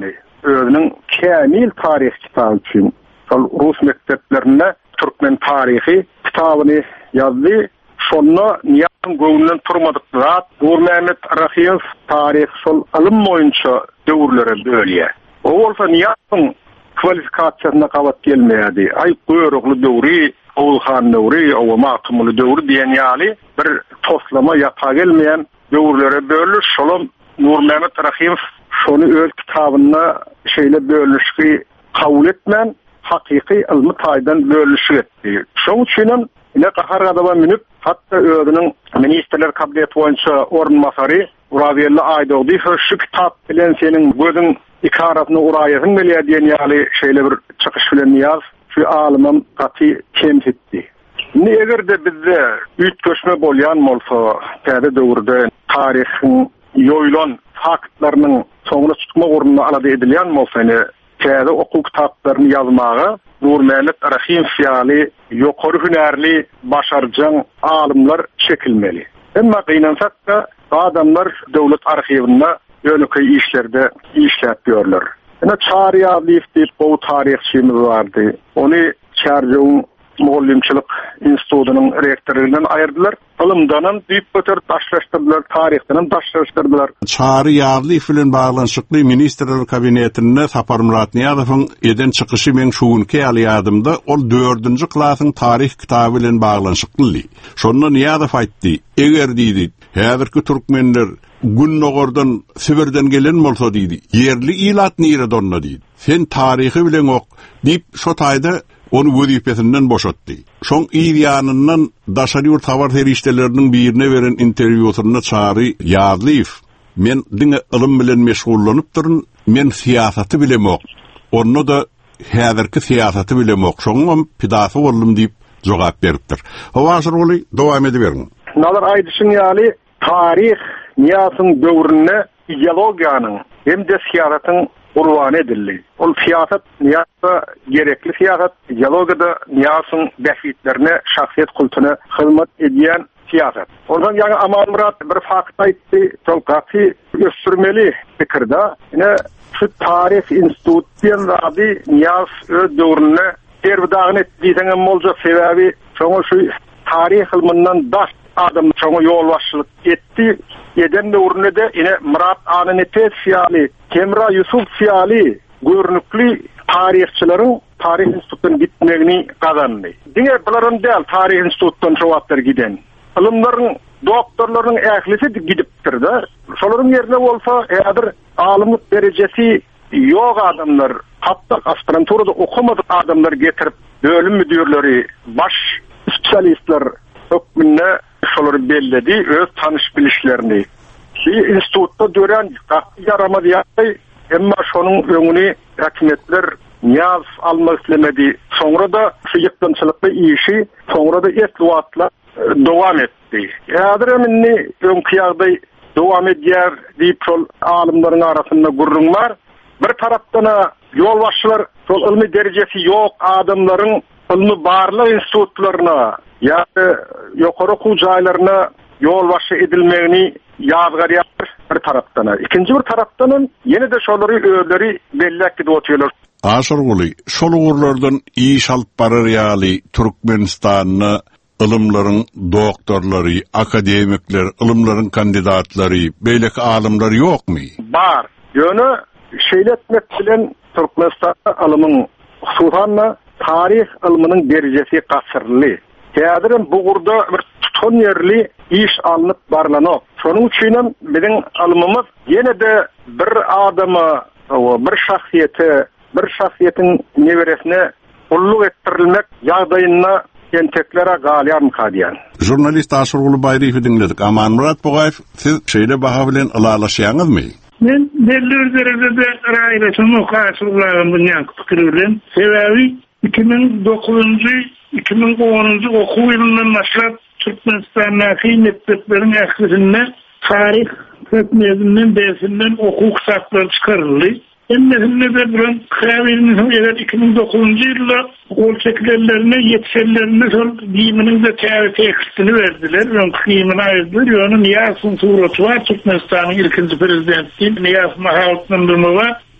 özünün kämil tarih kitabı üçin şol Rus mekteplerinde Türkmen tarihi kitabını yazdı. Şonu niyatın göğünden turmadık zat Gurmehmet Rahiyev tarih şol alım boyunça döwürlere bölýär. O bolsa niyatın kvalifikasyasına kavat gelmeydi. Ay göýrükli döwri, Oğulhan döwri, o Matumly döwri diýen ýaly bir toslama ýapa gelmeýän döwürlere bölür. Şolum Gurmehmet Rahiyev şonu öz kitabyna şeýle bölüşki kabul etmän hakyky ilmi taýdan bölüşi etdi. Şoň üçin ine gahar adama minip hatta özüniň ministrler kabineti boýunça ornmasary Urabiýetli aýdygdy şu kitap bilen seniň gözüň ikaratyny uraýasyň belä diýen ýaly şeýle bir çykyş bilen ýaz şu alymam gaty temsitdi. Ne egerde bizde üç köşme bolýan bolsa, täze döwürde taryhyň ýoýlan faktlarynyň soňuna tutmak urununa alady edilýän bolsa, täze okuw kitaplaryny ýazmagy Gurmehmet Rahiyev ýaly ýokary hünärli başarjan alymlar çekilmeli. Emma gynansak da adamlar döwlet arhivinde ýönekeý işlerde işläp ýörler. Ene Çarýalyf diýip bu taryhçymy vardy. Ony Çarjyň Muallimçilik institutynyň rektorinden aýyrdylar. Ilmdan diýip göter taşlaşdyrdylar, taryhdan taşlaşdyrdylar. Çarýalyf bilen baglanşykly ministrler kabinetinde Sapar Murat Niýazowyň eden çykyşy men şuňky ýadymda ol dördünji klasyň tarih kitaby bilen baglanşykly. Şonda Niýazow aýtdy, eger diýdi, häzirki türkmenler Günnogordan Sibirden gelen bolsa diýdi, yerli ilat nire donna diýdi. Sen tarihi bilen ok diýip şo taýda onu wezipesinden boşatdy. Şoň ýanyndan daşary ýurt habar terişdeleriniň birine beren interwýusyna çary ýazlyf. Men diňe ilim bilen meşgullanyp durun, men siýasaty bilemok. Onu da häzirki siýasaty bilemok. Şoňam pidasy boldum diýip jogap beripdir. Hawaşyr boly dowam ediberin. Nazar aýdyşyň ýaly tarih Niýasyň döwrüne ideologiýanyň hem de siýasatyň urwan edildi. Ol siýasat Niýasda gerekli siýasat, ideologiyada Niýasyň bähitlerine, şahsiýet kulturyna hyzmat edýän siýasat. Ondan ýa-ni Aman Murat bir fakt aýtdy, şol gaty ösürmeli pikirde. Ine şu tarih institutyndan zady Niýas öz döwrüne terbidagyny etdiýsen bolsa sebäbi şoňa şu tarih ilminden daş adam çoğu yol başçılık etti. Eden döwründe de ine Murat Ananetef ýaly, Temra Yusuf ýaly görnükli tarihçilerin tarih institutuna gitmegini kazandy. Diňe buların däl tarih institutuna jogaplar giden. Ilmlaryň doktorlaryň ählisi gidipdir da. Şolaryň ýerine bolsa, häzir alymlyk derejesi ýok adamlar, hatda aspiranturada okumadyk adamlar getirip bölüm müdürleri, baş spesialistler hökmünde şolary belledi, öz tanış bilişlerini. Bir institutda dören yaramady ýaly, emma şonuň öňüni häkimetler Niýaz almak islemedi. Soňra da şu ýykdynçylykly işi, soňra da etluatla dowam etdi. Häzir minni öňki ýagdaý dowam edýär diýip şol alymlaryň arasynda gurrun bar. Bir tarapdan ýol başçylar şol ilmi derejesi ýok adamlaryň ilmi barlyk institutlaryna ýa-da ýokary okuw jaýlaryna ýol başy edilmegini ýazgarýar bir tarapdan. İkinji bir tarapdan ýene de şolary öýleri bellek edip oturýarlar. Aşyr boly, şol ugurlardan iş alyp barar ýaly Türkmenistanyny ilmlaryň doktorlary, akademikler, ilmlaryň kandidatlary, beýleki alymlar ýokmy? Bar. Ýöne şeýletmek bilen Türkmenistan ilminiň hususan tarih ilminiň derejesi gasyrly. Häzirin bu gurda bir tutan ýerli iş alınıp barlanok. Şonuň üçin biziň ilmimiz ýene de bir adamy, bir şahsiýeti, bir şahsiýetiň neberesine ulluk ettirilmek ýagdaýyna enteklere galyan kadyan. Jurnalist Aşyr Ulu Baýrypy dinledik. Aman Murat Bogaýew, siz şeýle baha bilen ılalaşýaňyzmy? Men belli derejede raýlasyny okaýsylagym bilen pikir bilen. Sebäbi iki ming dokuzunji iki ming onunji okuw ýylyndan başlap Türkmenistandaky mektepleriň ählisinde tarih hökmetinden dersinden okuw kitapları çykaryldy. Emmesinde de bilen käbirini eger iki ming dokuzunji ýylda okul çekilenlerine yetişenlerine sol giýiminiň de täwirkini berdiler. Ýön giýimini aýdylar. Ýöne Niýasyň suraty var. Türkmenistanyň ilkinji prezidenti Niýaz Mahamatlyň var.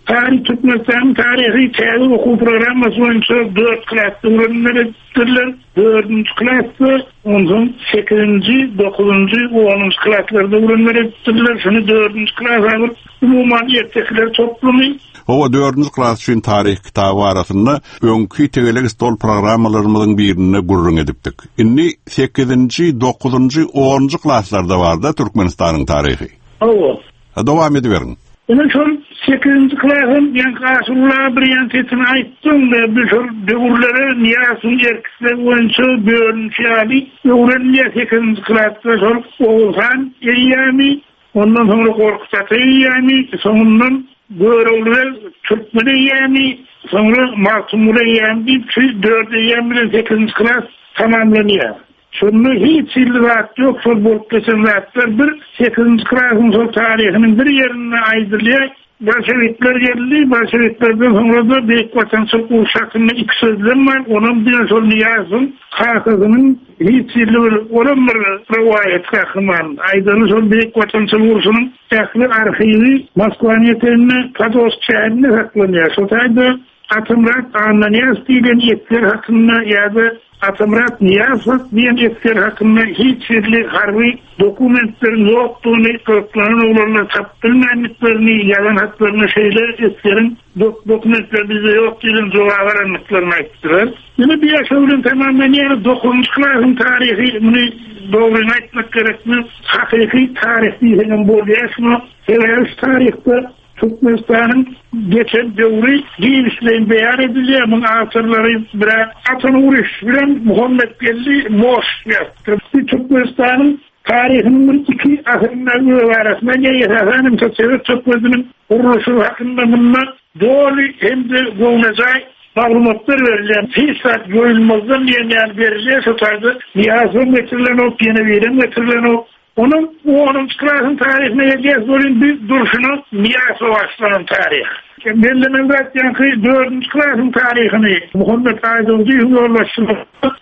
Tarih Türkmenistan tarihi tarihi okul programması boyunca dört klasda öğrenildiler. dördüncü klasta, ondan sekizinci, dokuzuncu, onuncu klaslarda öğrenildiler. Şunu dördüncü klas alır. Umuman yetkiler toplumu. O dördüncü klas için tarih kitabı arasında önkü tegelik stol programmalarımızın birini gurrun edipdik. İnni sekizinci, dokuzuncu, onuncu klaslarda vardı Türkmenistan'ın tarihi. Oo. Devam ediverin. Onun son sekizinci klasın yani Kasurla Briyantet'ini ayttım da bir sor dövürlere Niyaz'ın erkisler oyuncu bölünçü abi öğrenliye sekizinci klasta sor Oğuzhan Eyyami ondan sonra Korkutat Eyyami sonundan Böğröğler Türkmen Eyyami sonra Masumur Eyyami deyip dört Eyyami'den sekizinci klas tamamlanıyor. Şunu hiç ilvat yok, sol bolup geçen zatlar bir sekizinci klasın sol tarihinin bir yerine aydırlıyor. Bolşevikler geldi, Bolşeviklerden sonra da Büyük Vatançılık Uşakı'nın iki sözlem var. Onun bir sol Niyaz'ın kakızının hiç ilvat, onun bir rivayet kakıman. Aydırlı sol Büyük Vatançılık Uşakı'nın ekli arhivi Moskva niyetlerine Kados çayını saklanıyor. Sotayda Atımrat Ananiyaz diyen yetkiler hakkında ya da Atımrat Niyazlık diyen yetkiler hakkında hiç yerli harbi dokumentlerin yoktuğunu, kırıklarının olanlar taptırmayanlıklarını, yalan haklarını şeyler yetkilerin dok dokumentler bize yok diyen zoğalar anlıklarını aittiler. Yine bir yaşavulun tamamen yani dokuzuncu klasın tarihi bunu doğrunu aitmek gerekli. Hakiki tarih diyelim bu yaşma. Hele tarihte Türkmenistan'ın geçen devri giymişlerin beyan ediliyor. Bunun asırları bire atın uğraş bilen Muhammed Belli Moş yaptı. Türkmenistan'ın tarihinin iki asırından arasında ne efendim Türkçe'de Türkmenistan'ın kuruluşu hakkında bunlar doğru hem de bulunacak maklumatlar verilen fiisat görülmezden diyen veriliyor. Sotardı Niyaz'ın getirilen o, yeni verin getirilen o. Onun onuncu klasın tarihine geleceğiz. Böyle bir duruşunu Niyaz Savaşları'nın tarihi. Belirlemem zaten ki dördüncü klasın tarihini Muhammed Aydın Düğün yollaştırdı.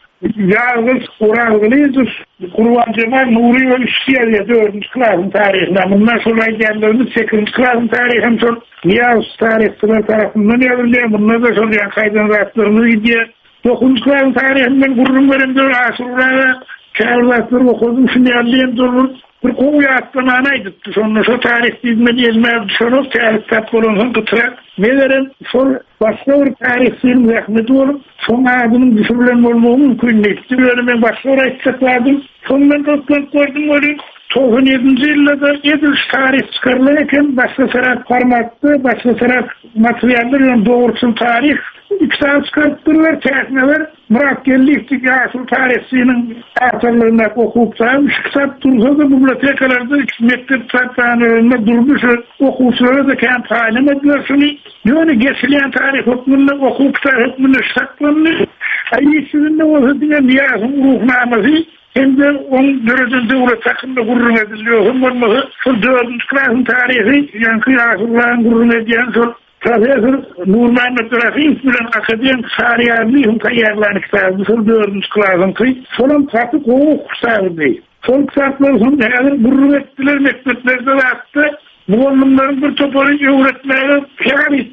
Yalnız Uralgılıyızdır. Kurban Cemal Nuri ve Üstiyeli'ye dördüncü klasın tarihinden. Bundan sonra geldiğimiz sekizinci klasın tarihim son Niyaz tarihçiler tarafından yazılıyor. Bundan da sonra yan kaydın rastlarını gidiyor. dokuzuncu klasın tarihinden gururum verimde asırlara Kârvatlar okudum, şimdi yerliyim durur. Bir kovuya atlamanaydı. Sonra şu tarih dizmedi elmeye düşürüp, tarih tatbolunun kıtırak. Nelerin sol başka bir tarihçinin zahmeti olup, son adının düşürülen olmağı mümkün değil. Ben başka bir açıkladım. Sonundan toplanıp koydum öyle. doksan yedinci yılda Edilş tarih çıkarılırken başka taraf formatlı, başka taraf materyaller, doğrusun tarih. İki saat çıkarttırırlar, tekneler. Murat Gelli asıl tarihçinin asırlarına okuyup sağım. İki saat dursa da bibliotekalarda mektep saatlerinde durmuş okuyuculara da kendi talim ediyor şunu. Yani geçilen tarih hükmünde okuyup tarih hükmünde saklanıyor. Ayı sizin olsa diye Niyaz'ın ruhnaması hem de onun dördüncü uğra takımda gururun ediliyor. Hem olması şu dördüncü klasın tarihi yankı asırların gururun ediyen şu Profesör Nurman Trafik bilen akademik sariyarlıyım kayarlarını kitabı sol dördüncü klasın kıy. Solun katı kovu kısağı değil. Sol kısakları sonunda yani gurur ettiler mekteplerde de attı. Bu onların bir toparın öğretmeleri piyari.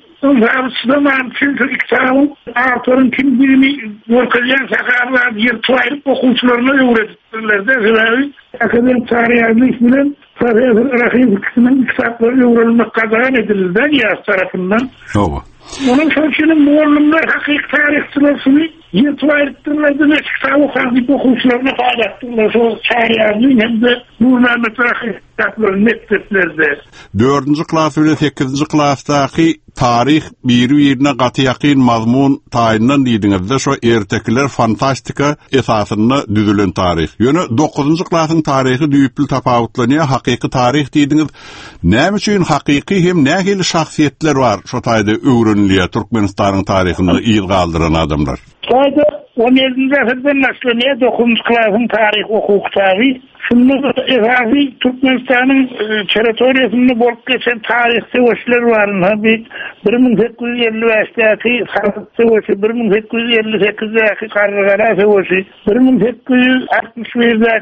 Zaman çünkü kitabın artırın kimliğini orkayan sakarlar yırtılayıp okuyucularına öğrettiler de zirayı. Akademik sariyarlıyım bilen Profesör Rahim Kısım'ın kitapları öğrenilmek kazan edildi Niyaz tarafından. Doğru. Onun sonuçunun muğurlumlar hakik tarihçilersini yırtılayıptırlar da kitabı okuyup okuyucularına paylaştırlar. O sariyarlıyım hem de Nurmahmet Rahim kitapları mekteplerde. Dördüncü klas ve sekizinci klastaki tarih bir-birine katı yakin mazmun tayininden diýdiňizde şo ertekiler fantastika esasında düzülen tarih. Ýöne dokuzuncu klasın tarihi düýpli tapawutlanýar, hakyky tarih diýdiňiz. Näme üçin hakyky hem nähili şahsiýetler bar şo taýda öwrenilýär Türkmenistanyň taryhyny ýyl galdyran adamlar. Taýda on yedinci asyrdan başlanýar dokuzuncu klasın tarih hukuk tarihi. Şunu esafi Türkmenistan'ın teritoriýasynda bolup geçen tarih seweşler bar. bir ming sekiz yüz elli beşdäki Sarık seweşi, bir ming sekiz yüz elli sekizdäki Karragara seweşi, bir ming sekiz yüz altmış birdäki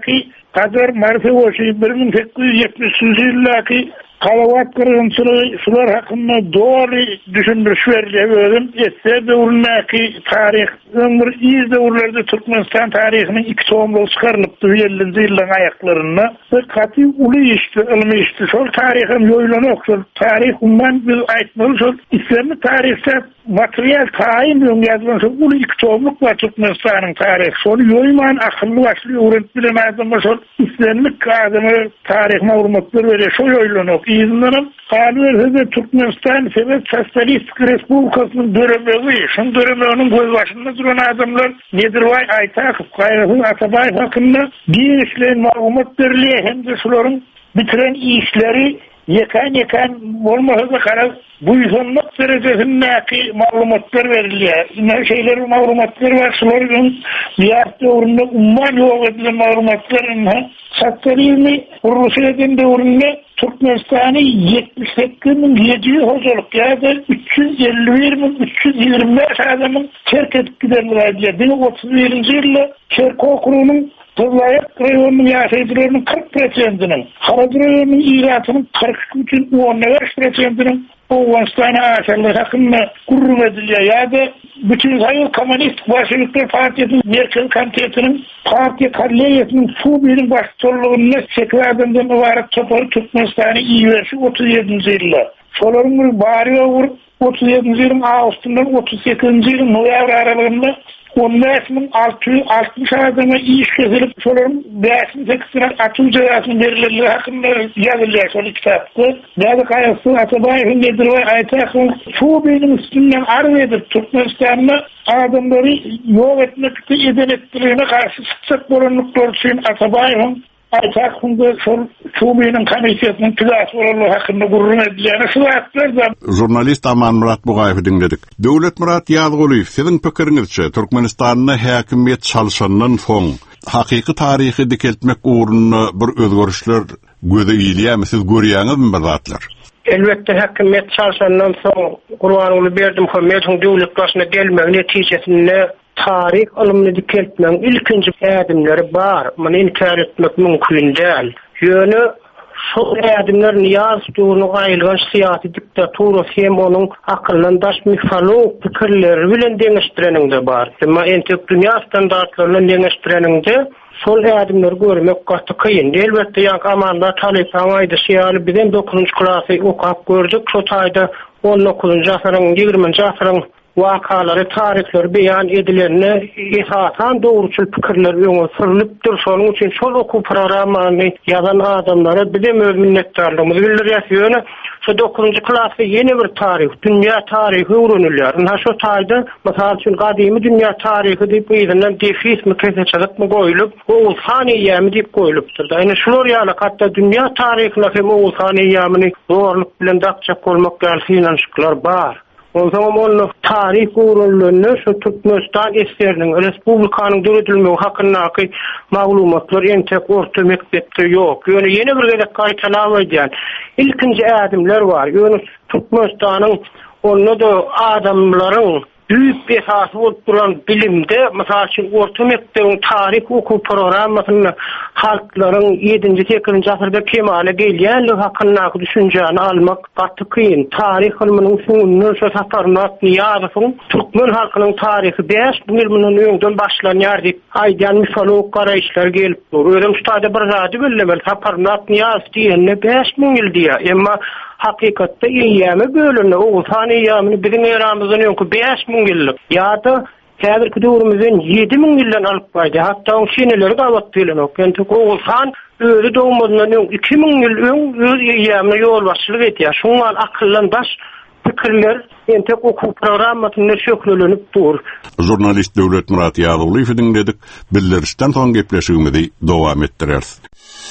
Kadar Marfevoşi bir bin sekiz yüz yetmişinci yıldaki Kalavat kırgınçılığı sular hakkında doğru düşündürüş verildi. Etse devrimdeki tarih, ömür iyi devrimlerde Türkmenistan tarihinin iki tohumlu çıkarılıptı ellinci yılın ayaklarına. Ve katı ulu işti, ılımı işti. Sol tarihim yoylanok, sol tarih umman biz aytmalı, sol İslami tarihte materyal tayin diyorum yazılan sol ulu iki tohumluk var Türkmenistan'ın tarihi. Sonu yoyman akıllı başlıyor, uğrant bilen adamı sol İslamik adamı tarih mağlumatları veriyor, sol yoylanok. İzinlerim, Kalıver'de Türkmenistan Sovyet Sosyalist Respublikası'nın döremeği, şun döremeğinin göz başında duran adamlar Nedirvay Aytakov, Kayrasın Atabay hakkında bir işlerin malumat veriliyor, hem de suların bitiren işleri yekan yekan olmasa da karar bu yüzonluk derecesindeki malumatlar veriliyor. Ne şeyler malumatlar var, suların bir uğrunda umman yok edilen malumatlarına Sosyalizmi Rusya'dan devrimde Türkmenistan'ı yetmiş sekiz bin yedi yüz hocalık ya da üç yüz elli bir bin üç yüz yirmi beş adamın terk edip giderler diye. otuz birinci yılda Çerko Okulu'nun Tırlayak rayonunun yaşayıcılarının kırk prosentinin, Haracı rayonunun iratının kırk üç on beş prosentinin Oğuzstan'a aşarlar hakkında kurum ediliyor. Ya da bütün hayır Komünist Başörtüler Partisi'nin Merkez Komitetinin Parti Karliyesi'nin Subi'nin başçoluğunda sekiz adamdan ibaret toparı Türkmenistan'ı iyi versi otuz yedinci yılda. Soların bir bari olur otuz yedinci yılın Ağustos'tan otuz sekizinci yılın noyabr aralığında on beş bin altı yüz altmış adama iş kesilip soların beş bin sekiz yüz altmış cezasının verilirliği hakkında yazılacak son kitapta. Bazı kayası Atabay'ın Nedirvay Aytakov'un Subi'nin üstünden arz edip Türkmenistan'da adamları yok etmek için eden ettiğine karşı sıksak boranlıklar için Atabay'ın Aytakov'un Subi'nin komitesinin tüzası oranlığı hakkında gururun edileceğini sıvatlar da. Jurnalist Aman Murat Bugayev'i dinledik. Devlet Murat Yazguluyev, sizin pikirinizçe Türkmenistan'da hakimiyet çalışandan soň hakiki tarihi dikeltmek uğruna bir özgörüşler göze iyiliyemi siz görýäňizmi bir zatlar? Elbette hakimiyet çalışandan soň Gurbanuly Berdimuhammedowyň döwlet başyna gelmegi netijesinde tarih ilmini dikeltmeň ilkinji ädimleri bar. Muny inkar etmek mümkin däl. Ýöne şu ädimler Niyaz döwrüne gaýylgan syýasy diktatura hem onuň akyllan daş mifalok pikirleri bilen deňeşdireninde bar. Emma entek dünýä standartlaryny deňeşdireninde sol ädimleri görmek gaty kyn. Elbette ýa amanda talypany aýdy şeýaly bilen dokuzunçy klasy okap gördük. Şu taýda on dokuzunçy asyryň ýigriminçi asyryň wakalary, tarihleri beyan edilenine esasan doğruçul pikirler öňe sürilipdir. Şonuň üçin şol oku programmany ýazan adamlara bizim öz minnetdarlygymyzy bildirýär. Şu dokuzunçy klasy ýeni bir tarih, dünýä tarihi öwrenilýär. Ha şu taýda mysal üçin gadymy dünýä tarihi diýip ýa-da defis mi keseçilik mi goýulyp, Oğuz Hanyýamy diýip goýulypdyr. Ýani şular ýaly hatda dünýä tarihine hem Oğuz Hanyýamyny doğruluk bilen dakçak bolmak ýaly bar. Ondan onu tarih uğrunluğunu şu Türkmenistan eserinin Respublikanın döredilmesi hakkındaki maglumatlar entek orta mektepte yok. Yani yeni bir gedek kayıtalav ediyen ilkinci adımlar var. Yani Türkmenistan'ın onu da adamların büyük bir esası olup duran bilimde, mesela için orta mektebin tarih okul programmasını halkların yedinci sekizinci asırda kemale gelýänligi hakkındaki düşünjäni almak gaty kyn. Tarih ilminiň sununu şu Saparmat Niyazowyň Türkmen halkynyň tarihi beş bin ýyldan öňden başlanýar diýip aýdýan misalok garaýşlar gelip dur. Öňem şu taýda bir zady bilemel Saparmat Niyazow diýende beş bin ýyl diýär. Emma hakykatda ýeme bölünne Oğuz Hanyýamyny bizim eramyzdan öňkü beş bin ýyllyk ýa-da häzirki döwrümizden yedi bin ýyldan alyp baýdy. Hatda o şeneleri gawat bilen okyan Oğuz Han öýle dowmadan öň iki bin ýyl öň öz ýamyna ýol başçylyk etýär. Şoňa akyllan daş pikirler entek oku programmasyny şöklenip dur. Jurnalist Devlet Murat Yazgulyew dinledik. Bildirişden soň gepleşigimizi dowam etdireriz.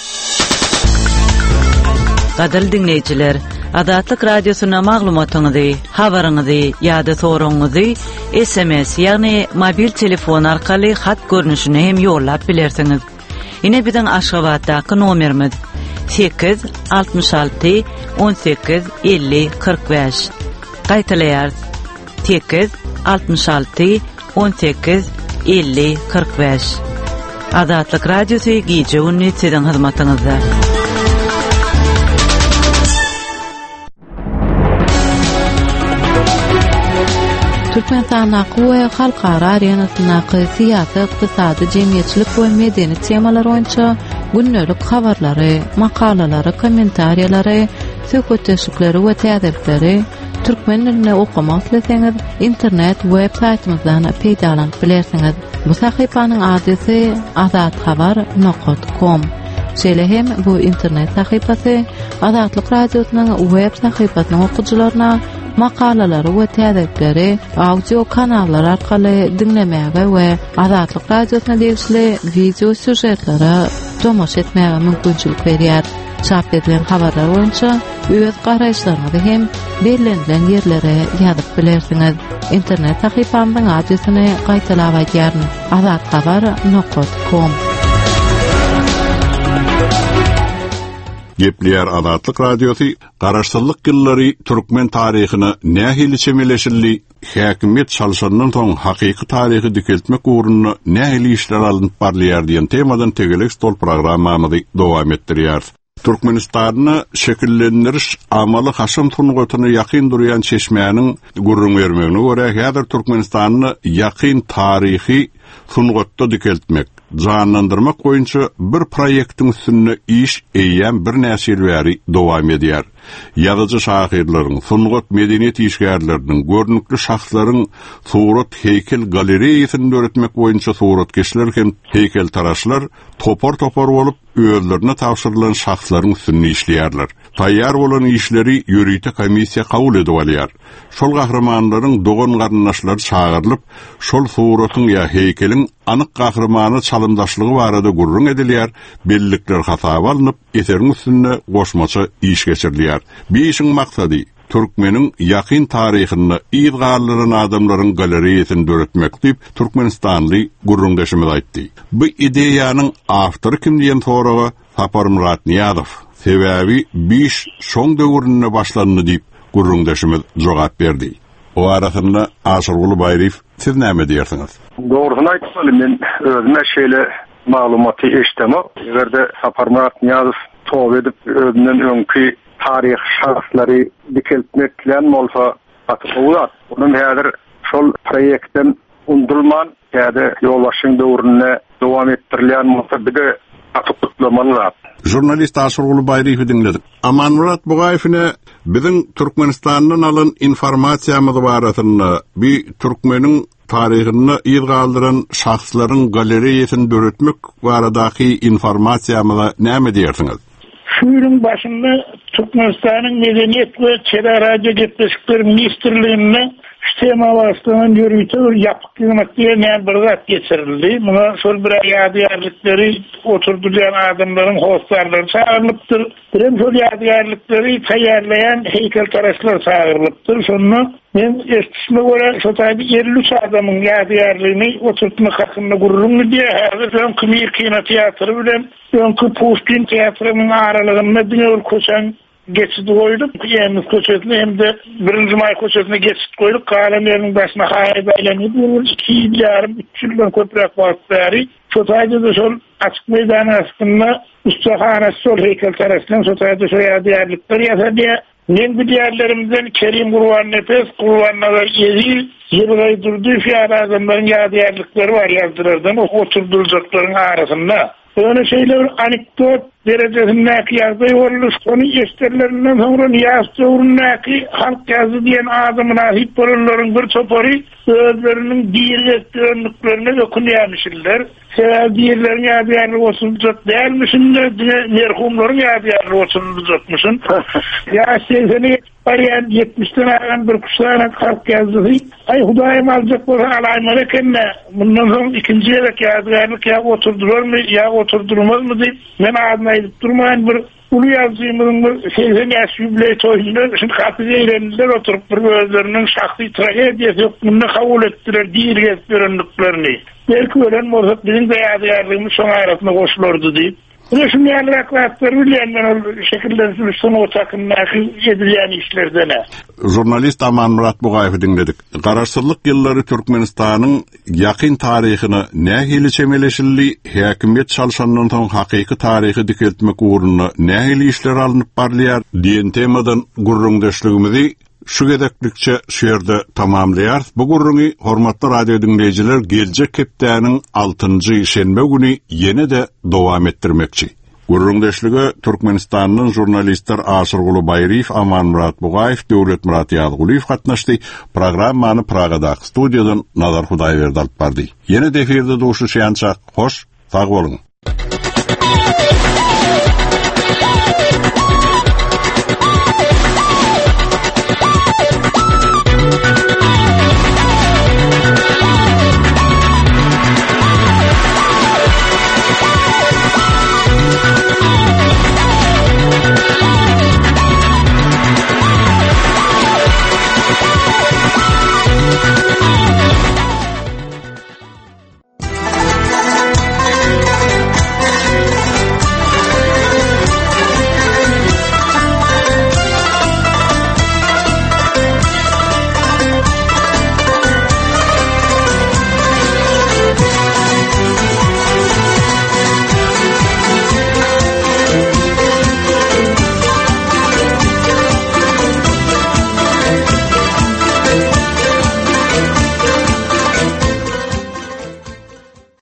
Gadal dinleyijiler, Adatlyk radiosyna maglumatyňyzy, habaryňyzy ýa-da soragyňyzy S M S ýagny mobil telefon arkaly hat görnüşine hem ýollap bilersiňiz. Ine biziň Aşgabatdaky nomerimiz sekiz altmış alty on sekiz elli kırk beş. Gaýtalaýar sekiz altmış alty on sekiz elli kırk beş. Azatlyk radiosu gije günni sizin hyzmatyňyzda. Türkmenistan we halkara arenasyna siyasat, ykdysady, jemgyýetçilik we medeni temalar boýunça günnelik habarlary, makalalary, kommentariýalary, söhbetleşikleri we täzelikleri türkmen diline okumak ileseňiz internet web saytymyzdan peýdalanyp bilersiňiz. Bu sahypanyň adresy azathabar nokta com. Şeýle hem bu internet sahypasy Azatlyk radiosynyň web sahypasynyň okuwçylaryna makalalary we täzelikleri audio kanallary arkaly dinlemäge we Azatlyk radiosyna degişli video süjetlere tomaş etmäge mümkinçilik berýär. Çap edilen habarlar boýunça öz garaýşlaryňyzy hem belirlenen ýerlere ýazyp bilersiňiz. Internet sahypamyň adresyny gaýtalap aýdýaryn: azathabar nokta com. Gepleýär Azatlyk radiosu garaşdyrlyk ýyllary türkmen taryhyny nähili çemeleşildi, häkimet çalşanyň soň hakyky taryhy dikeltmek uğruna nähili işler alınıp barlýar diýen temadan tegelik stol programmamyzy dowam etdirýär. Türkmenistanyny şekillendiriş amaly haşym tungatyny ýakyn durýan çeşmäniň gurrun bermegine görä häzir Türkmenistanyny ýakyn taryhy tungatda dikeltmek, canlandyrmak boýunça bir proýektiň üstünde iş eýen bir näsil bäri dowam edýär. Ýazyjy şahyrlaryň, sungat medeniýet işgärleriniň, görnükli şahslaryň surat heykel galeriýasyny öğretmek boýunça suratkeşler hem heykel taraşlar topar topar bolup özlerine tapşyrylan şahslaryň üstünde işleýärler. Taýýar bolan işleri ýürüýte komissiýa kabul edip alýar. Şol gahramanlaryň dogan garnaşlary çağırlyp, şol suratyň ýa heykeliň anyk gahrymany çalymdaşlygy barada gurrun edilýär, bellikler hasaba alınıp, eteriň üstünde goşmaça iş geçirilýär. Bu işin maksady Türkmeniň ýakyn taryhyny ýyzgarlanan adamlaryň galeriýasyny öğretmek diýip Türkmenistanly gurrundaşymyz aýtdy. Bu ideýanyň awtory kim diýen soraga Sapar Murat Niýazow sebäbi beş şoň döwründe başlandy diýip gurrundaşymyz jogap berdi. O arasynda Aşyrguly Baýryf, siz näme diýersiňiz? Dogrusyny aýtsaly men özüme şeýle maglumaty eşitdim. Egerde Sapar Murat Niýazow tob edip özünden öňki taryh şahslary dikeltmek bilen bolsa atýar. Onun häzir şol proýekden undurman ýa-da ýolbaşyň döwrüne dowam etdirilýän bolsa bir de atyklamalar. Jurnalist Aşyrguly Baýryfy dinledik. Aman Murat Bugaýewiňe biziň Türkmenistandan alan informasiýamyz barasynda bir türkmeniň taryhyny ýyzgaldyran şahslaryň galeriýasyny öğretmek baradaky informasiýamyza näme diýersiňiz? Şuýryň başynda Türkmenistanyň medeniýet we çera radio gepleşikleri ministrligine tema başlygynyň ýürüýte bir ýapyk ýygnakdyň bir zat geçirildi. Muňa şol bir ýadygarlykları oturdurýan adamlaryň hostarlary çağırlypdyr. Birem şol ýadygarlykları taýýarlayan heykeltaraşlar çağırlypdyr. Şonu men eşitme görä şo taýda elli üç adamyň ýadygarlygyny oturtmak hakynda gurrun diýe häzir hem Kymyr kino teatry bilen öňkü Pushkin teatrynyň aralygynda diňe koşan geçidi koyduk. Yemiz koçetini hem de birinci may koçetine geçit koyduk. Kalemlerinin başına hayır baylanıydı. Bunun iki yarım, üç yıldan köprek vakitleri. Sotayda da sol açık meydanı aslında ustahanesi sol heykel tarafından Sotayda sol yadiyarlıkları yasa diye. Men bu diğerlerimizden Kerim Kurvan Nefes, Kurvan Nazar Yedi, Yılgay Durdu, fiyar adamların yadiyarlıkları var yazdırırdan. O oturduracakların arasında. Öyle şeyler anekdot derecesindeki yazdığı olmuş konu gösterilerinden sonra Niyaz Doğru'ndaki halk yazı diyen adamın ahip olanların bir toparı özlerinin diğer önlüklerine dokunuyamışlar. Sebebi diğerlerin yadiyarlı olsunacak değilmişinler, merhumların yadiyarlı olsunacakmışın. Ya sesini arayan yetmişten arayan bir kuşağına halk yazdığı ay hudayım alacak olsa alaymalı kendine bundan sonra ikinci yedek yadiyarlık ya oturdurur mu ya oturdurmaz mı deyip ben adına edip durmayan bir ulu yazıyımın sesini yasyübleyi toyunlar şimdi hafize eğlenirler oturup bir özlerinin şahsi tragediyası yok bunu kabul ettiler diğer gezdirenliklerini belki ölen olsa bizim de yadiyarlığımız son arasında koşulurdu deyip Resim yerlaklatları bilenler şekillenmiş sonu takımnaki edilen işlerden. Jurnalist Aman Murat Bugaýewy dinledik. Garaşsızlyk ýyllary Türkmenistanyň ýakyn taryhyny nähili çemeleşildi, häkimiýet çalşanyň soň hakyky taryhy dikeltmek uğruna nähili işler alınıp barlýar diýen temadan gurrundaşlygymyzy şu gedeklikçe şerde tamamlayar. Bu gurrungy hormatly radio dinleýijiler geljek hepdäniň altynjy şenbe güni ýene de dowam etdirmekçi. Gurrundaşlygy Türkmenistanyň jurnalistler Asyrguly Bayriýew, Aman Murat Bugaýew, Döwlet Murat Ýazguliýew gatnaşdy. Programmany Pragadaky studiýadan Nazar Hudaýberdi alyp bardy. Ýene de eferde duşuşýançak hoş, sag bolun.